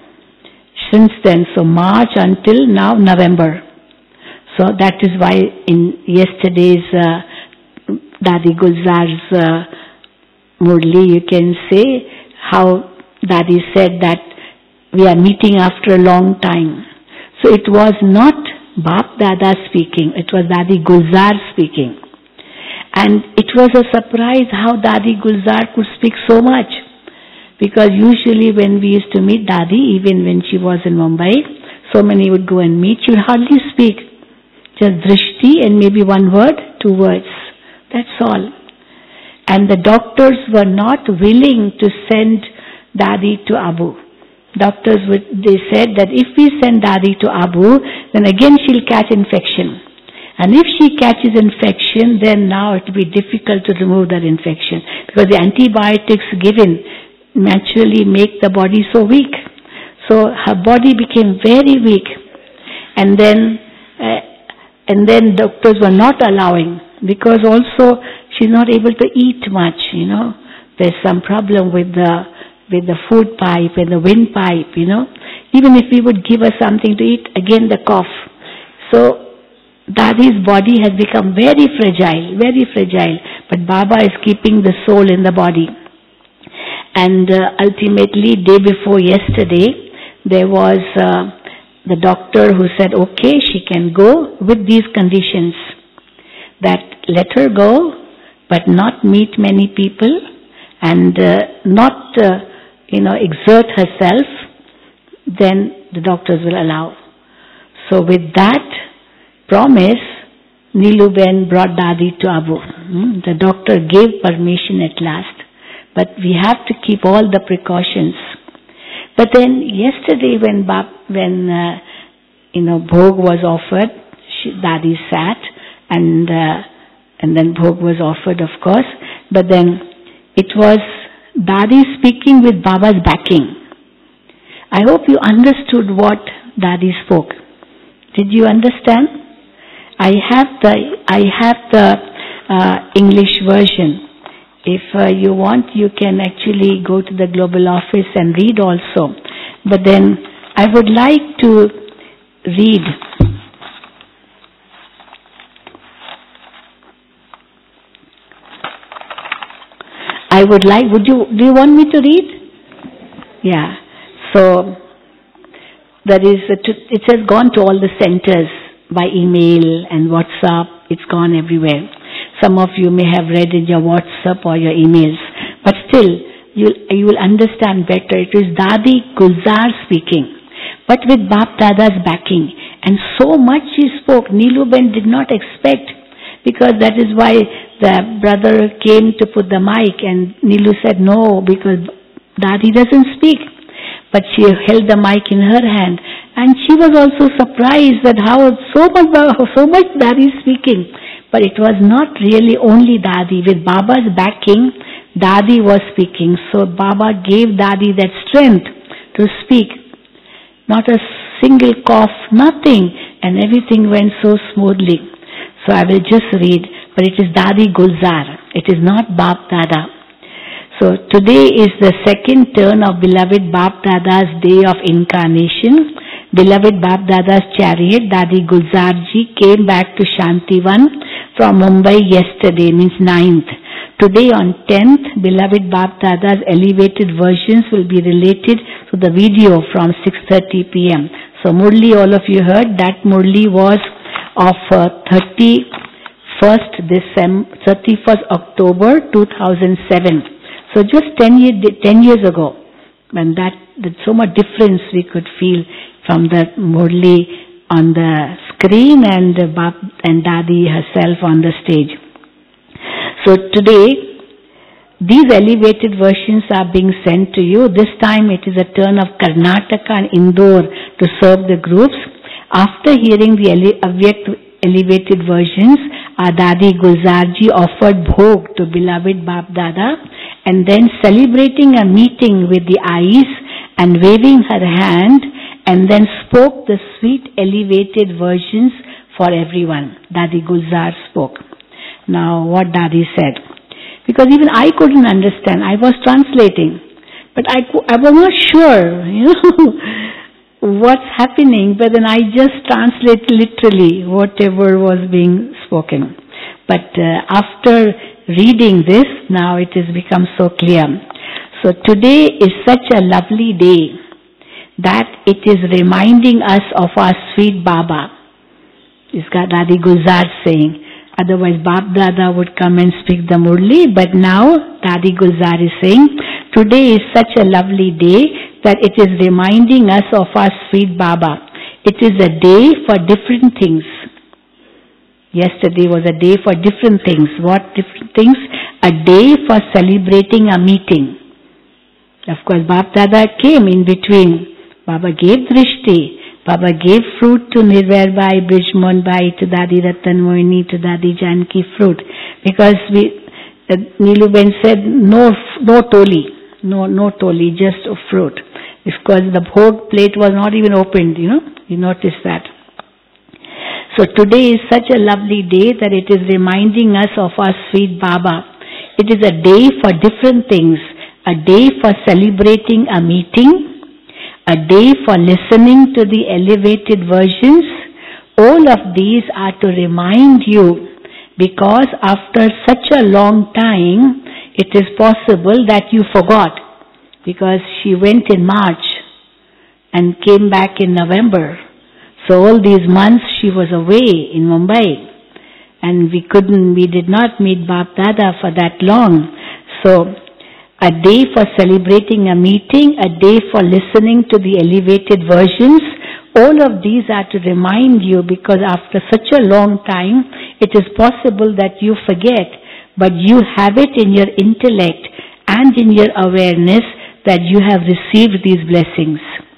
Since then, so March until now November. So that is why in yesterday's uh, Dadi Gulzar's uh, Murli, you can say how Dadi said that we are meeting after a long time. So it was not Bap Dada speaking, it was Dadi Gulzar speaking. And it was a surprise how Dadi Gulzar could speak so much. Because usually when we used to meet Dadi, even when she was in Mumbai, so many would go and meet, she would hardly speak. Just drishti and maybe one word, two words. That's all. And the doctors were not willing to send Dadi to Abu. Doctors would, they said that if we send Dadi to Abu, then again she'll catch infection. And if she catches infection, then now it will be difficult to remove that infection. Because the antibiotics given naturally make the body so weak. So her body became very weak. And then, uh, and then doctors were not allowing, because also she's not able to eat much, you know. There's some problem with the, with the food pipe and the windpipe, you know. Even if we would give her something to eat, again the cough. So Dadi's body has become very fragile, very fragile. But Baba is keeping the soul in the body. And uh, ultimately, day before yesterday, there was uh, the doctor who said, okay, she can go with these conditions. That let her go, but not meet many people and uh, not, uh, you know, exert herself, then the doctors will allow. So with that promise, Niluben brought Dadi to Abu. Hmm? The doctor gave permission at last. But we have to keep all the precautions. But then yesterday when Bap, when uh, you know Bhog was offered, she, Dadi sat, and uh, and then Bhog was offered, of course. But then it was Dadi speaking with Baba's backing. I hope you understood what Dadi spoke. Did you understand? I have the I have the uh, English version. If uh, you want, you can actually go to the global office and read also. But then I would like to read. I would like, would you, do you want me to read? Yeah. So, that is, it has gone to all the centers by email and WhatsApp. It's gone everywhere. Some of you may have read in your WhatsApp or your emails. But still, you'll, you will understand better. It is Dadi Gulzar speaking, but with Bap Dada's backing. And so much she spoke, Niluben did not expect, because that is why the brother came to put the mic, and Nilu said no, because Dadi doesn't speak. But she held the mic in her hand, and she was also surprised that how so much, so much Dadi is speaking. But it was not really only Dadi. With Baba's backing, Dadi was speaking. So Baba gave Dadi that strength to speak. Not a single cough, nothing. And everything went so smoothly. So I will just read. But it is Dadi Gulzar. It is not Bap Dada. So today is the second turn of beloved Bap Dada's day of incarnation. Beloved Bap Dada's chariot, Dadi Gulzar Ji, came back to Shantivan from Mumbai yesterday, means ninth. Today on tenth, beloved Bap Dada's elevated versions will be related to the video from six thirty p.m. So Murli, all of you heard, that Murli was of uh, thirty-first December, thirty-first October two thousand seven. So just ten, year, ten years ago, and that, that so much difference we could feel from the Murli on the screen and uh, Bap and Dadi herself on the stage. So today, these elevated versions are being sent to you. This time it is a turn of Karnataka and Indore to serve the groups. After hearing the ele- Avyakt elevated versions, our Dadi Gulzar Ji offered bhog to beloved Bap Dada, and then celebrating a meeting with the eyes and waving her hand, and then spoke the sweet elevated versions for everyone. Dadi Gulzar spoke. Now what Dadi said, because even I couldn't understand, I was translating, but I, I was not sure, you know, what's happening, but then I just translate literally whatever was being spoken. But uh, after reading this, now it has become so clear. So today is such a lovely day that it is reminding us of our sweet Baba. Is Dadi Gulzar saying. Otherwise Bap Dada would come and speak the Murli, but now Dadi Gulzar is saying, today is such a lovely day that it is reminding us of our sweet Baba. It is a day for different things. Yesterday was a day for different things. What different things? A day for celebrating a meeting. Of course, Bap Dada came in between. Baba gave drishti. Baba gave fruit to Nirvairbai, Brijmon Bai, to Dadi Ratan Mohini, to Dadi Janki fruit. Because we, uh, Neeluben said, no, no toli, no, no toli, just a fruit. Because the bhog plate was not even opened, you know, you notice that. So today is such a lovely day that it is reminding us of our sweet Baba. It is a day for different things. A day for celebrating a meeting, a day for listening to the elevated versions. All of these are to remind you, because after such a long time, it is possible that you forgot, because she went in March and came back in November. So all these months she was away in Mumbai, and we couldn't, we did not meet Bap Dada for that long. So a day for celebrating a meeting, a day for listening to the elevated versions. All of these are to remind you, because after such a long time, it is possible that you forget, but you have it in your intellect and in your awareness that you have received these blessings.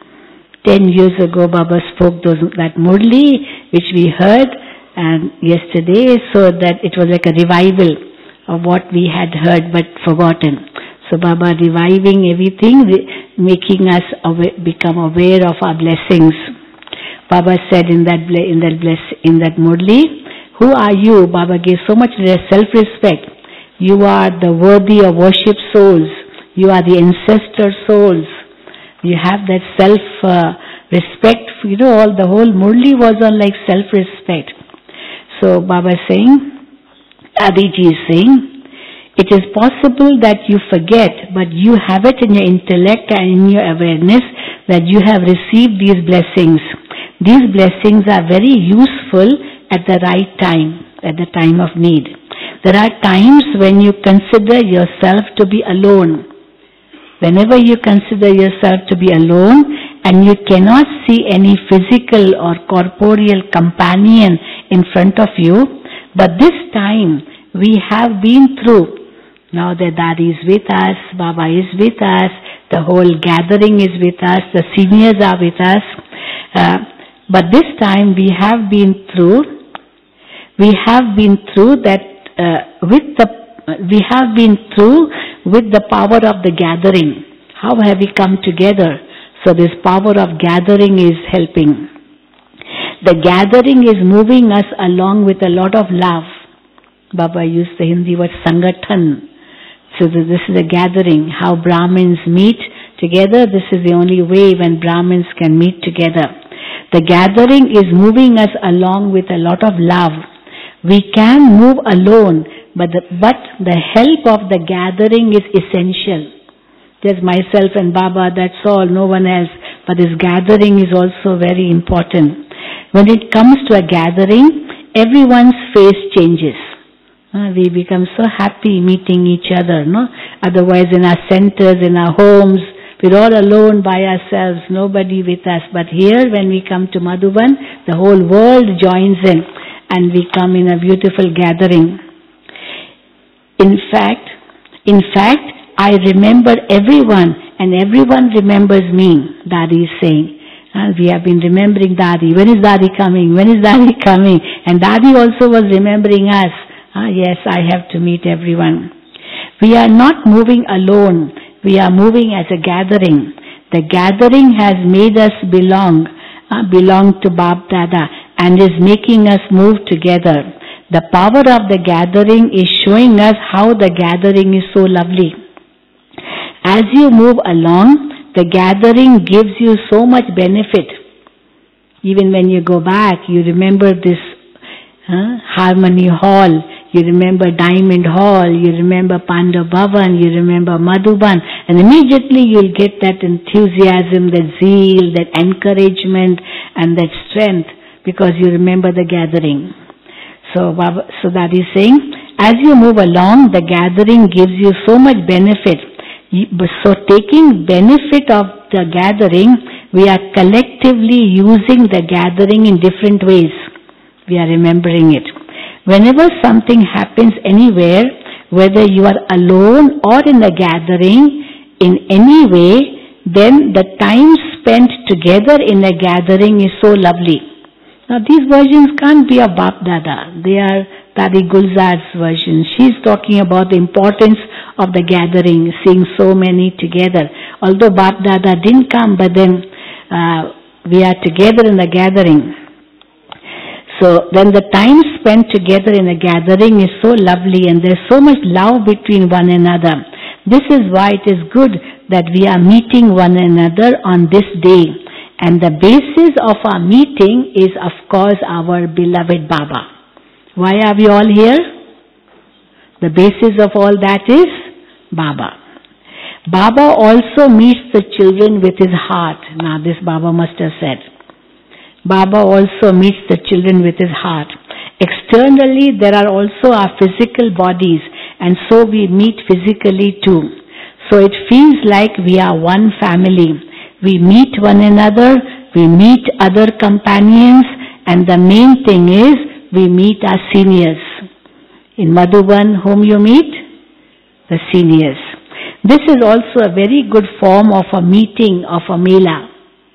Ten years ago, Baba spoke those, that Murli, which we heard and yesterday, so that it was like a revival of what we had heard but forgotten. So Baba reviving everything, making us aware, become aware of our blessings. Baba said in that in that bless in that Murli, who are you? Baba gave so much self-respect. You are the worthy of worship souls. You are the ancestor souls. You have that self-respect. Uh, you know, all the whole Murli was on like self-respect. So Baba is saying, Adiji is saying, it is possible that you forget, but you have it in your intellect and in your awareness that you have received these blessings. These blessings are very useful at the right time, at the time of need. There are times when you consider yourself to be alone. Whenever you consider yourself to be alone and you cannot see any physical or corporeal companion in front of you, but this time we have been through. Now the Dadi is with us, Baba is with us, the whole gathering is with us, the seniors are with us. Uh, but this time we have been through, we have been through that uh, with the, we have been through with the power of the gathering. How have we come together? So this power of gathering is helping. The gathering is moving us along with a lot of love. Baba used the Hindi word Sangathan. So this is a gathering, how Brahmins meet together. This is the only way when Brahmins can meet together. The gathering is moving us along with a lot of love. We can move alone, but the, but the help of the gathering is essential. Just myself and Baba, that's all, no one else. But this gathering is also very important. When it comes to a gathering, everyone's face changes. Uh, we become so happy meeting each other, no? Otherwise in our centers, in our homes, we're all alone by ourselves, nobody with us. But here when we come to Madhuban, the whole world joins in and we come in a beautiful gathering. In fact, in fact, I remember everyone and everyone remembers me, Dadi is saying. Uh, we have been remembering Dadi. When is Dadi coming? When is Dadi coming? And Dadi also was remembering us. Ah, yes, I have to meet everyone. We are not moving alone. We are moving as a gathering. The gathering has made us belong, uh, belong to Bap Dada and is making us move together. The power of the gathering is showing us how the gathering is so lovely. As you move along, the gathering gives you so much benefit. Even when you go back, you remember this uh, Harmony Hall. You remember Diamond Hall, you remember Pandav Bhavan, you remember Madhuban, and immediately you'll get that enthusiasm, that zeal, that encouragement, and that strength, because you remember the gathering. So, so that is saying, as you move along, the gathering gives you so much benefit. So taking benefit of the gathering, we are collectively using the gathering in different ways. We are remembering it. Whenever something happens anywhere, whether you are alone or in a gathering, in any way, then the time spent together in a gathering is so lovely. Now these versions can't be of Bap Dada. They are Dadi Gulzar's version. She's talking about the importance of the gathering, seeing so many together. Although Bap Dada didn't come, but then uh, we are together in the gathering. So then the time spent together in a gathering is so lovely and there's so much love between one another. This is why it is good that we are meeting one another on this day. And the basis of our meeting is of course our beloved Baba. Why are we all here? The basis of all that is Baba. Baba also meets the children with his heart. Now this Baba must have said. Baba also meets the children with his heart. Externally, there are also our physical bodies, and so we meet physically too. So it feels like we are one family. We meet one another, we meet other companions, and the main thing is, we meet our seniors. In Madhuban, whom you meet? The seniors. This is also a very good form of a meeting, of a mela.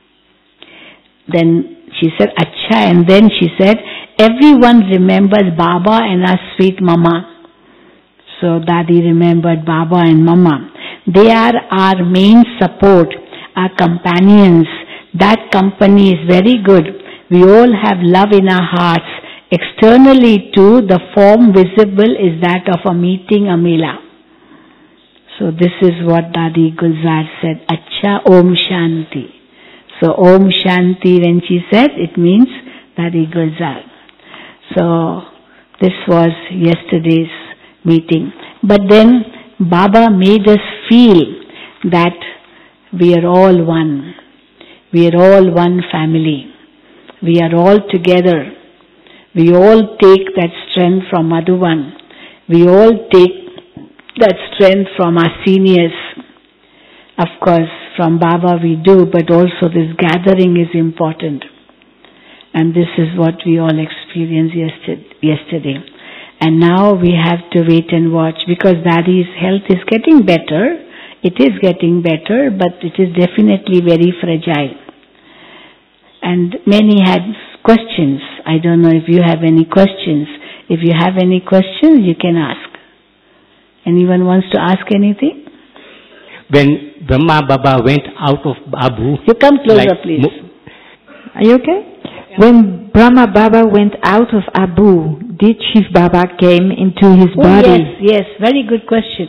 Then she said, Acha, and then she said, everyone remembers Baba and our sweet Mama. So Dadi remembered Baba and Mama. They are our main support, our companions. That company is very good. We all have love in our hearts. Externally too, the form visible is that of a meeting, a mela. So this is what Dadi Gulzar said, Acha Om Shanti. So Om Shanti, when she said, it means Dadi Gulzar. So this was yesterday's meeting. But then Baba made us feel that we are all one. We are all one family. We are all together. We all take that strength from Madhuban. We all take that strength from our seniors. Of course, from Baba we do, but also this gathering is important. And this is what we all experienced yesterday. And now we have to wait and watch, because Dadi's health is getting better. It is getting better, but it is definitely very fragile. And many had questions. I don't know if you have any questions. If you have any questions, you can ask. Anyone wants to ask anything?
When Brahma Baba went out of Abu...
You come closer, like, please.
Are you okay? Yeah. When Brahma Baba went out of Abu, did Shiv Baba came into his
oh,
body?
Yes, yes, very good question.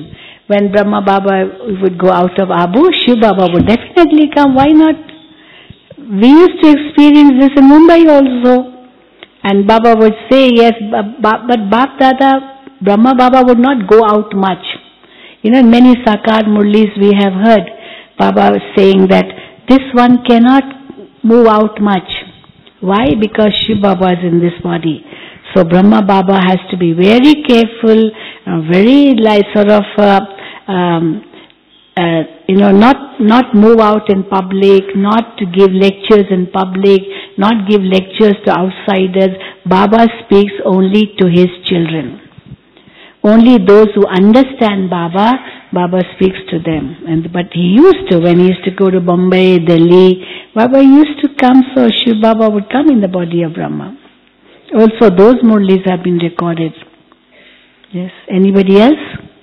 When Brahma Baba would go out of Abu, Shiv Baba would definitely come. Why not? We used to experience this in Mumbai also. And Baba would say, yes, but Bap Dada, Brahma Baba would not go out much. You know, in many Sakar Murlis we have heard Baba was saying that this one cannot move out much. Why? Because Shiv Baba is in this body. So Brahma Baba has to be very careful, uh, very like sort of, uh, um, uh, you know, not not move out in public, not to give lectures in public, not give lectures to outsiders. Baba speaks only to his children. Only those who understand Baba, Baba speaks to them. And but he used to, when he used to go to Bombay, Delhi, Baba used to come, so Shiv Baba would come in the body of Brahma. Also those murlis have been recorded. Yes. Anybody else?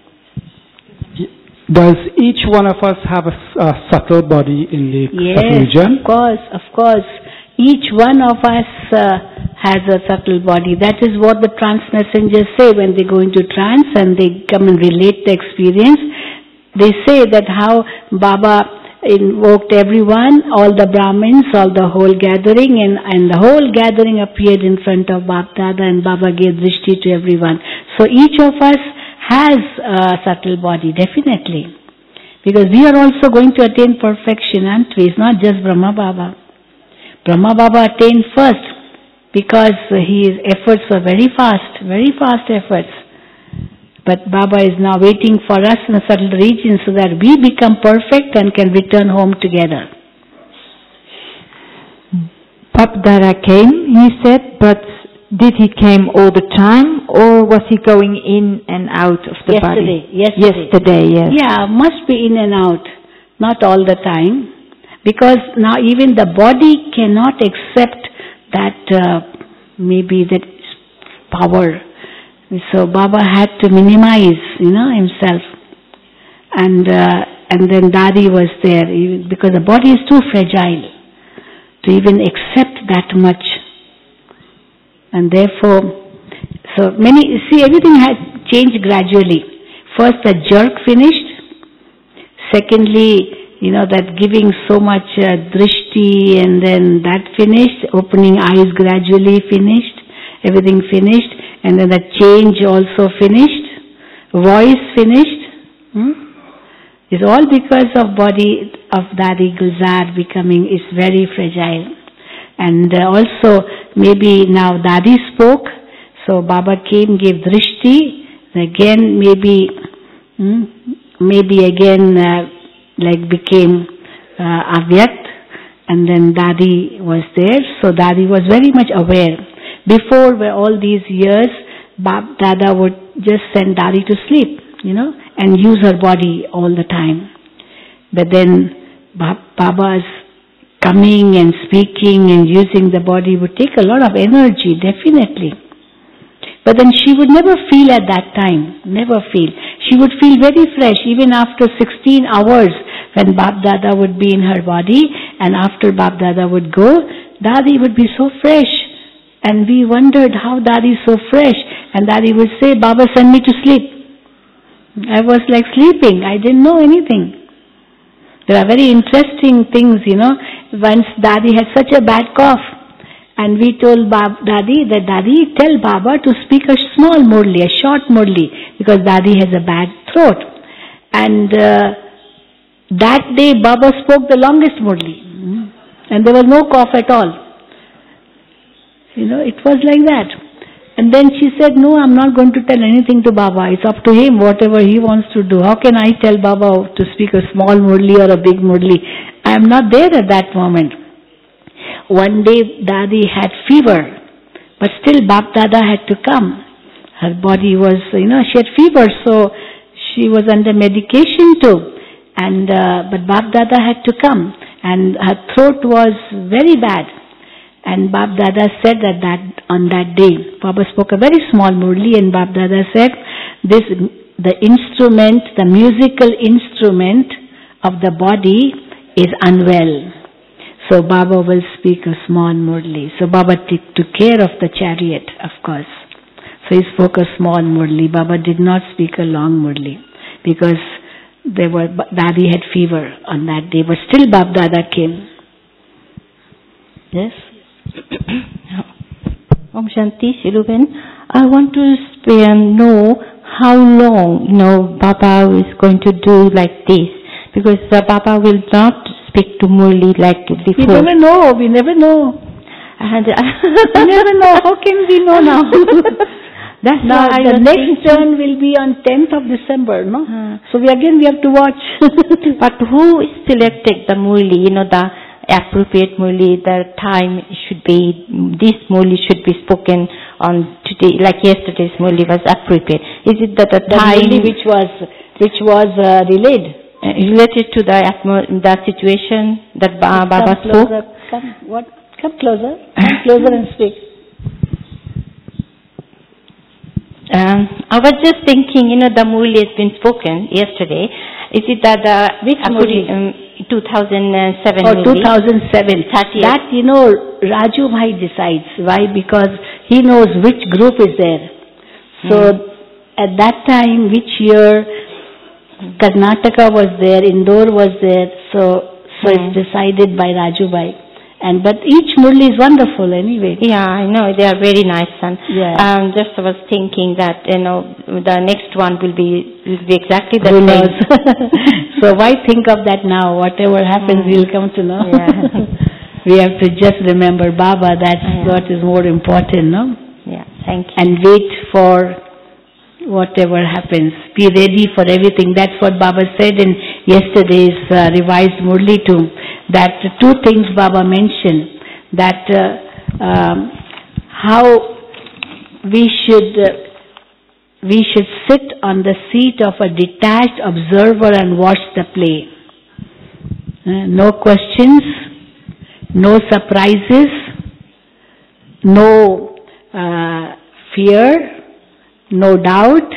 Does each one of us have a, a subtle body in the
yes,
region?
Of course, of course. Each one of us uh, has a subtle body. That is what the trance messengers say when they go into trance and they come and relate the experience. They say that how Baba invoked everyone, all the Brahmins, all the whole gathering, and, and the whole gathering appeared in front of Bap Dada and Baba gave drishti to everyone. So each of us has a subtle body, definitely. Because we are also going to attain perfection, aren't we? It's not just Brahma Baba. Brahma Baba attained first because his efforts were very fast, very fast efforts. But Baba is now waiting for us in a subtle region so that we become perfect and can return home together.
Bap Dada came, he said, but did he came all the time or was he going in and out of the
yesterday,
body?
Yesterday.
Yesterday, yes.
Yeah, must be in and out. Not all the time. Because now even the body cannot accept that uh, maybe that power. So Baba had to minimize, you know, himself. And uh, and then Dadi was there because the body is too fragile to even accept that much. And therefore, so many, see, everything has changed gradually. First the jerk finished. Secondly, you know, that giving so much uh, drishti, and then that finished, opening eyes gradually finished, everything finished, and then the change also finished, voice finished. Hmm? It's all because of body of Dadi Gulzar becoming, is very fragile. And uh, also, maybe now Dadi spoke, so Baba came, gave drishti, again maybe, hmm, maybe again, uh, like became uh, Avyakt, and then Dadi was there, so Dadi was very much aware. Before, where all these years, Bap Dada would just send Dadi to sleep, you know, and use her body all the time. But then Bap, Baba's coming and speaking and using the body would take a lot of energy, definitely. But then she would never feel at that time, never feel. She would feel very fresh even after sixteen hours when Bap Dada would be in her body, and after Bap Dada would go, Dadi would be so fresh. And we wondered how Dadi is so fresh. And Dadi would say, Baba send me to sleep. I was like sleeping. I didn't know anything. There are very interesting things, you know. Once Dadi had such a bad cough, and we told Bab, Dadi that Dadi, tell Baba to speak a small murli, a short murli, because Dadi has a bad throat. And uh, that day Baba spoke the longest murli. And there was no cough at all. You know, it was like that. And then she said, no, I'm not going to tell anything to Baba. It's up to him, whatever he wants to do. How can I tell Baba to speak a small murli or a big murli? I am not there at that moment. One day Dadi had fever, but still Bap Dada had to come. Her body was, you know, she had fever, so she was under medication too. And uh, but Bap Dada had to come, and her throat was very bad. And Bap Dada said that, that on that day, Baba spoke a very small murli, and Bap Dada said, this, the instrument, the musical instrument of the body is unwell. So Baba will speak a small murli. So Baba t- took care of the chariot, of course. So he spoke a small murli. Baba did not speak a long murli. because they were, Dadi had fever on that day, but still Bap Dada came. Yes?
Om Shanti, Shiruben. I want to um, know how long, you know, Baba is going to do like this, because uh, Baba will not speak to Murli like before.
We never know, we never know.
And, uh,
we never know, how can we know now?
That's
now
why I
the
was
next
thinking.
turn will be on tenth of December, no?
Uh,
so we again we have to watch.
But who selected the Murli, you know, the appropriate Murli, the time should be, this Murli should be spoken on today, like yesterday's Murli was appropriate. Is it that the,
the
time
Murli which was, which was uh, relayed?
Uh, related to the atmo- the situation that ba- Baba
come
spoke?
closer, come, what? Come closer, come closer and speak.
Um, I was just thinking, you know, the Murli has been spoken yesterday. Is it that the
Which Murli?
Um, two thousand seven
Or
Murli?
two thousand seven.
thirtieth.
That, you know, Raju Bhai decides. Why? Because he knows which group is there. So,
Hmm.
at that time, which year, Karnataka was there, Indore was there, so, so
Hmm.
it's decided by Raju Bhai. And, but each Murli is wonderful anyway.
Yeah, I know, they are very nice, son.
Yeah.
Um, just I was thinking that, you know, the next one will be, will be exactly the
Who
same.
knows? So why think of that now? Whatever happens,
Hmm.
we'll come to know.
Yeah.
We have to just remember Baba, that's
Yeah.
what is more important, no?
Yeah, thank you.
And wait for whatever happens. Be ready for everything. That's what Baba said in yesterday's uh, revised Murli too. That two things Baba mentioned. That uh, um, how we should uh, we should sit on the seat of a detached observer and watch the play. Uh, no questions, no surprises, no uh, fear, no doubt,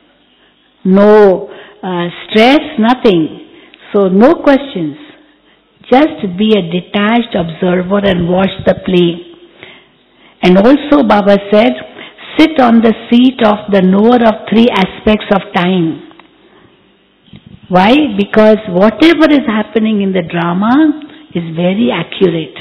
no uh, stress, nothing. So no questions. Just be a detached observer and watch the play. And also Baba said, sit on the seat of the knower of three aspects of time. Why? Because whatever is happening in the drama is very accurate.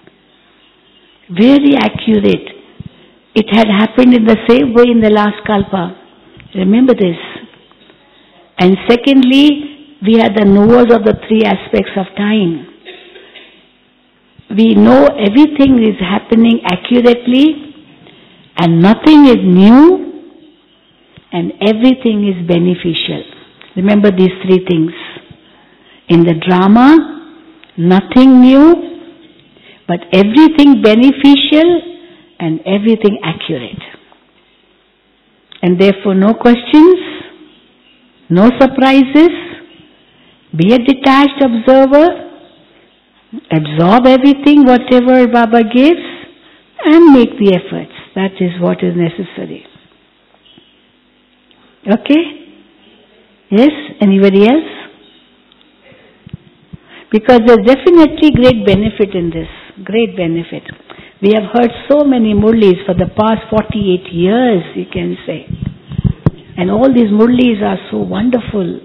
Very accurate. It had happened in the same way in the last Kalpa. Remember this. And secondly, we are the knowers of the three aspects of time. We know everything is happening accurately and nothing is new and everything is beneficial. Remember these three things. In the drama, nothing new, but everything beneficial and everything accurate. And therefore no questions, no surprises, be a detached observer, absorb everything, whatever Baba gives, and make the efforts. That is what is necessary. Okay? Yes? Anybody else? Because there's definitely great benefit in this. Great benefit. We have heard so many Murlis for the past forty-eight years, you can say. And all these Murlis are so wonderful.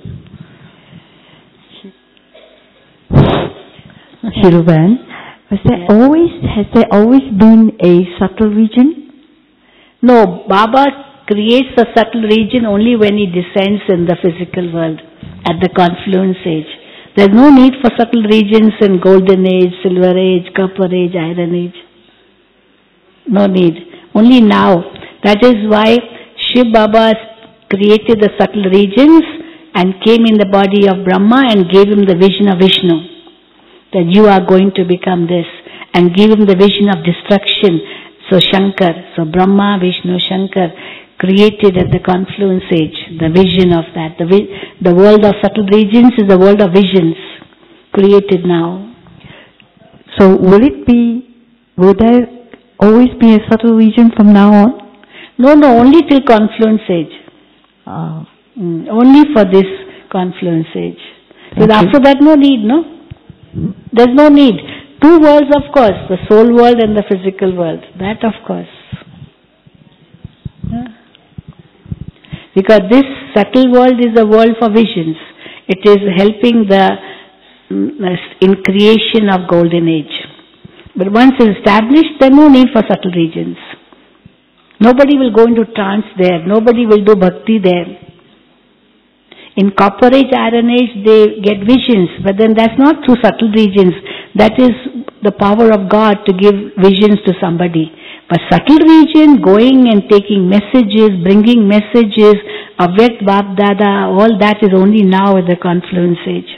Shiruban, has there
Yeah.
always has there always been a subtle region?
No, Baba creates a subtle region only when he descends in the physical world at the confluence age. There's no need for subtle regions in golden age, silver age, copper age, iron age. No need. Only now. That is why Shiv Baba created the subtle regions and came in the body of Brahma and gave him the vision of Vishnu. That you are going to become this. And give him the vision of destruction. So Shankar, so Brahma, Vishnu, Shankar created at the confluence age the vision of that. The, vi- the world of subtle regions is the world of visions created now.
So will it be, will there always be a subtle region from now on?
No, no, only till confluence age.
Uh,
Mm, only for this confluence age. Because
Thank you.
after that no need, no? There's no need. Two worlds of course, the soul world and the physical world. That of course. Yeah. Because this subtle world is a world for visions. It is helping the in creation of golden age. But once it's established, there's no need for subtle regions. Nobody will go into trance there. Nobody will do bhakti there. In Copper Age, Iron Age, they get visions, but then that's not through subtle regions. That is the power of God to give visions to somebody. But subtle region, going and taking messages, bringing messages, Avyakt Bap Dada, all that is only now at the confluence age.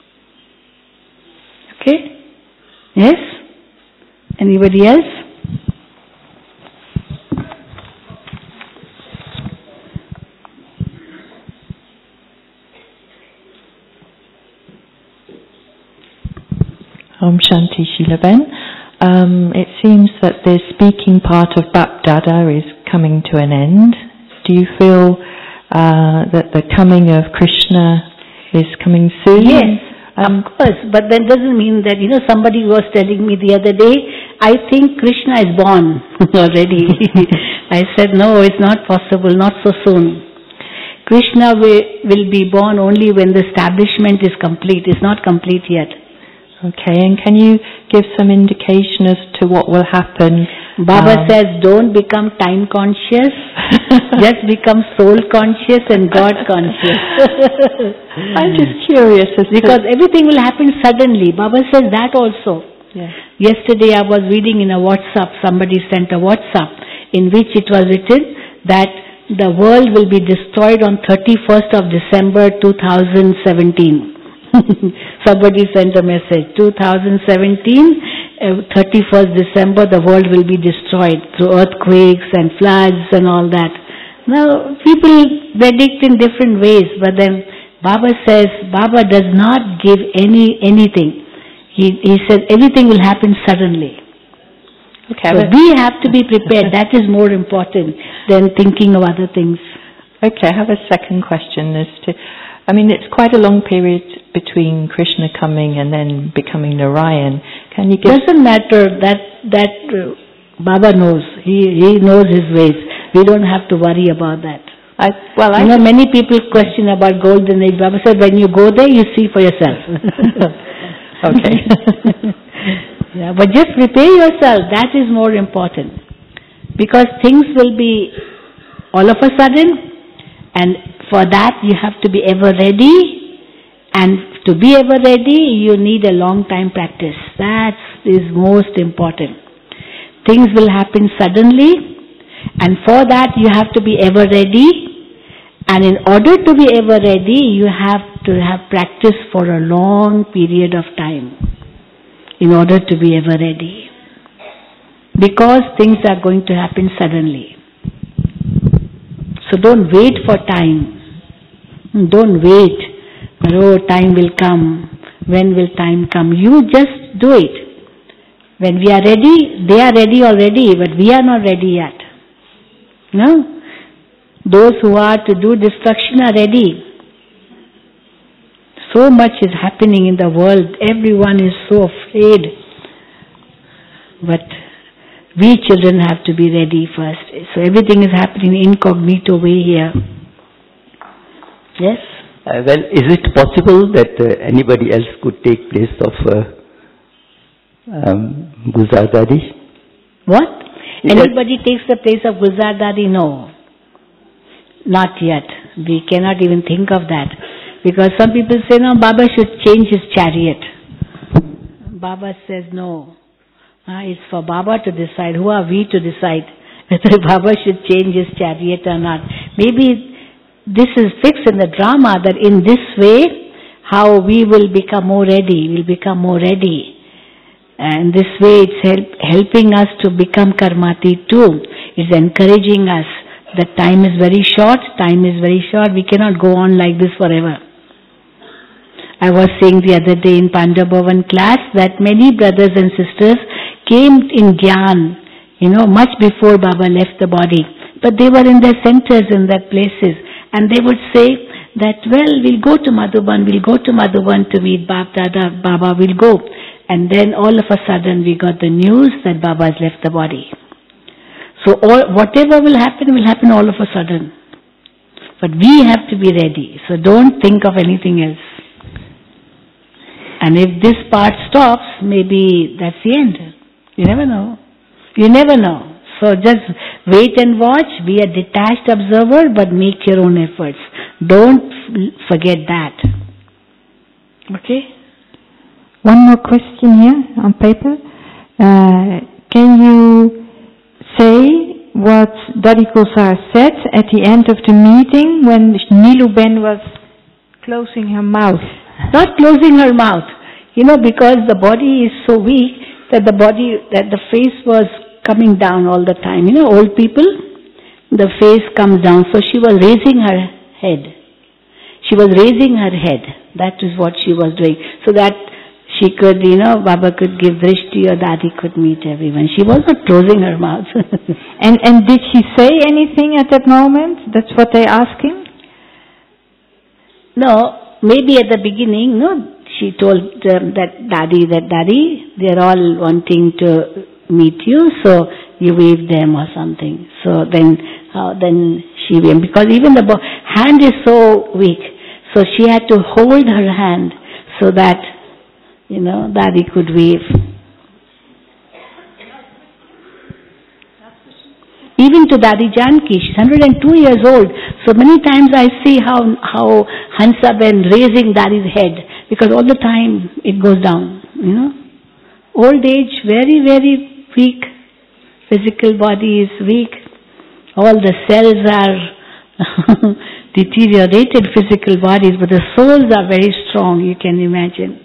Okay? Yes? Anybody else?
Om Shanti Shilaben. Um, it seems that the speaking part of Bap Dada is coming to an end. Do you feel uh, that the coming of Krishna is coming soon?
Yes,
um,
of course. But that doesn't mean that, you know, somebody was telling me the other day, I think Krishna is born already. I said, no, it's not possible, not so soon. Krishna will, will be born only when the establishment is complete. It's not complete yet.
Okay, and can you give some indication as to what will happen?
Baba
um,
says, don't become time conscious, just become soul conscious and God conscious.
I'm just curious as
because
to...
everything will happen suddenly. Baba says that also.
Yes.
Yesterday I was reading in a WhatsApp, somebody sent a WhatsApp in which it was written that the world will be destroyed on thirty-first of December two thousand seventeen. Somebody sent a message, two thousand seventeen, uh, thirty-first December, the world will be destroyed through earthquakes and floods and all that. Now, people predict in different ways, but then Baba says, Baba does not give any anything. He, he says everything will happen suddenly.
Okay,
so we have to be prepared. That is more important than thinking of other things.
Okay, I have a second question as to, I mean, it's quite a long period between Krishna coming and then becoming Narayan. Can you give...
Doesn't matter. That that uh, Baba knows. He he knows his ways. We don't have to worry about that.
I, well,
you
I
know, many people question about golden age. Baba said, when you go there, you see for yourself.
Okay.
Yeah, but just prepare yourself. That is more important. Because things will be all of a sudden, and for that you have to be ever ready. And to be ever ready, you need a long time practice. That is most important. Things will happen suddenly, and for that you have to be ever ready. And in order to be ever ready, you have to have practice for a long period of time in order to be ever ready. Because things are going to happen suddenly. So don't wait for time. Don't wait. Oh, time will come. When will time come? You just do it. When we are ready, they are ready already, but we are not ready yet. No? Those who are to do destruction are ready. So much is happening in the world. Everyone is so afraid. But we children have to be ready first. So everything is happening in incognito way here. Yes?
Uh, well, is it possible that uh, anybody else could take place of uh, um, Gulzar Dadi?
What?
Is
Anybody that takes the place of Gulzar Dadi? No. Not yet. We cannot even think of that. Because some people say, no, Baba should change his chariot. Baba says, no. Uh, it's for Baba to decide. Who are we to decide whether Baba should change his chariot or not? Maybe this is fixed in the drama that in this way, how we will become more ready, we'll become more ready. And this way it's help, helping us to become karmati too. It's encouraging us. The time is very short, time is very short, we cannot go on like this forever. I was saying the other day in Pandabhavan class that many brothers and sisters came in Gyan, you know, much before Baba left the body. But they were in their centers, in their places. And they would say that, well, we'll go to Madhuban, we'll go to Madhuban to meet Bap Dada, Baba, we'll go. And then all of a sudden we got the news that Baba has left the body. So all, whatever will happen, will happen all of a sudden. But we have to be ready. So don't think of anything else. And if this part stops, maybe that's the end. You never know. You never know. So just wait and watch. Be a detached observer, but make your own efforts. Don't f- forget that. Okay?
One more question here on paper. Uh, can you say what Dadi Gulzar said at the end of the meeting when Niluben was closing her mouth?
Not closing her mouth. You know, because the body is so weak that the body, that the face was coming down all the time. You know, old people, the face comes down. So she was raising her head. She was raising her head. That is what she was doing. So that she could, you know, Baba could give drishti or Dadi could meet everyone. She was not closing her mouth.
and and did she say anything at that moment? That's what they asked him?
No, maybe at the beginning, no, she told um, that Dadi, that Dadi, they're all wanting to meet you, so you wave them or something. So then, uh, then she waved, because even the bo- hand is so weak, so she had to hold her hand so that, you know, Dadi could wave. Even to Dadi Janki, she's one hundred two years old. So many times I see how how Hansaben raising Dadi's head, because all the time it goes down, you know. Old age, very, very weak. Physical body is weak. All the cells are deteriorated physical bodies, but the souls are very strong, you can imagine.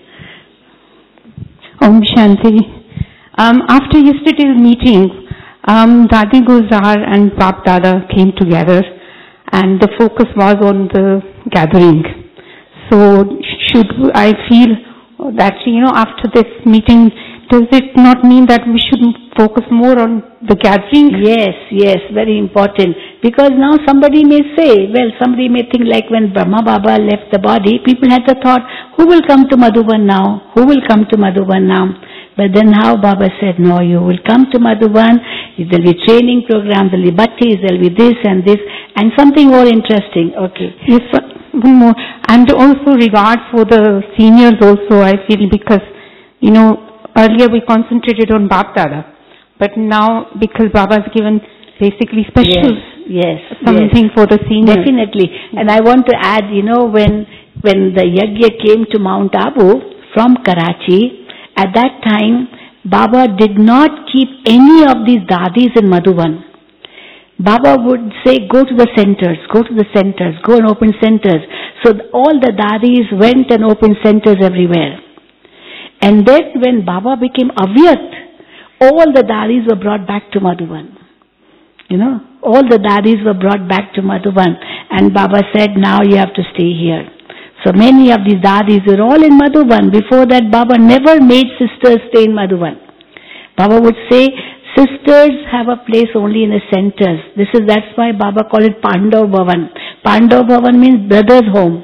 Om Shanti. Um, after yesterday's meeting, um, Dadi Gulzar and Bap Dada came together, and the focus was on the gathering. So, should I feel that, you know, after this meeting, does it not mean that we should focus more on the gathering?
Yes, yes, very important. Because now somebody may say, well, somebody may think like when Brahma Baba left the body, people had the thought, who will come to Madhuban now? Who will come to Madhuban now? But then how Baba said, no, you will come to Madhuban, there will be training programs, there will be bhattis, there will be this and this, and something more interesting. Okay.
Yes, one more. And also regard for the seniors also, I feel, because, you know, earlier we concentrated on Bap Dada, but now because Baba's given basically special
yes, yes,
something
yes.
for the seniors.
Definitely. And I want to add, you know, when when the yajna came to Mount Abu from Karachi, at that time Baba did not keep any of these dadis in Madhuban. Baba would say, go to the centers, go to the centers, go and open centers. So all the dadis went and opened centers everywhere. And then when Baba became Avyakt, all the dadis were brought back to Madhuban. You know, all the dadis were brought back to Madhuban. And Baba said, now you have to stay here. So many of these dadis were all in Madhuban. Before that, Baba never made sisters stay in Madhuban. Baba would say, sisters have a place only in the centers. This is, that's why Baba called it Pandav Bhavan. Pandav Bhavan means brother's home.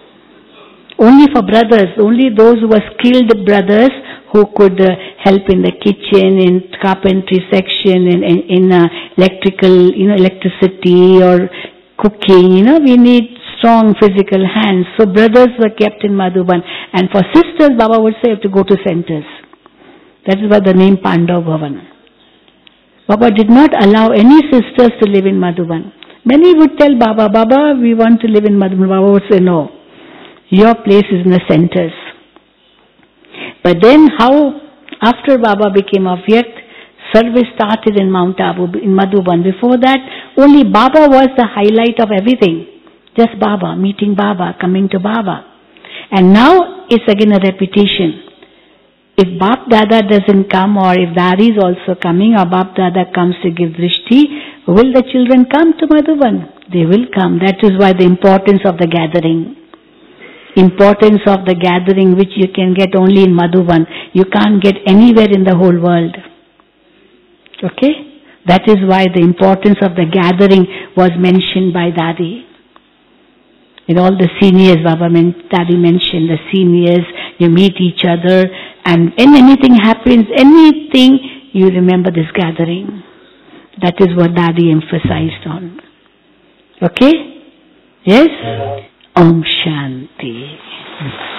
Only for brothers, only those who were skilled brothers who could uh, help in the kitchen, in carpentry section, in, in, in uh, electrical, you know, electricity or cooking. You know, we need strong physical hands. So brothers were kept in Madhuban. And for sisters, Baba would say you have to go to centers. That is why the name Pandav Bhavan. Baba did not allow any sisters to live in Madhuban. Many would tell Baba, Baba, we want to live in Madhuban. Baba would say, no. Your place is in the centers. But then how, after Baba became Avyakt, service started in Mount Abu, in Madhuban. Before that, only Baba was the highlight of everything. Just Baba, meeting Baba, coming to Baba. And now it's again a repetition. If Bap Dada doesn't come, or if Dadi is also coming, or Bap Dada comes to give drishti, will the children come to Madhuban? They will come. That is why the importance of the gathering. Importance of the gathering which you can get only in Madhuban. You can't get anywhere in the whole world. Okay? That is why the importance of the gathering was mentioned by Dadi. In all the seniors, Baba men, Dadi mentioned, the seniors, you meet each other, and when anything happens, anything, you remember this gathering. That is what Dadi emphasized on. Okay? Yes? Om Shanti.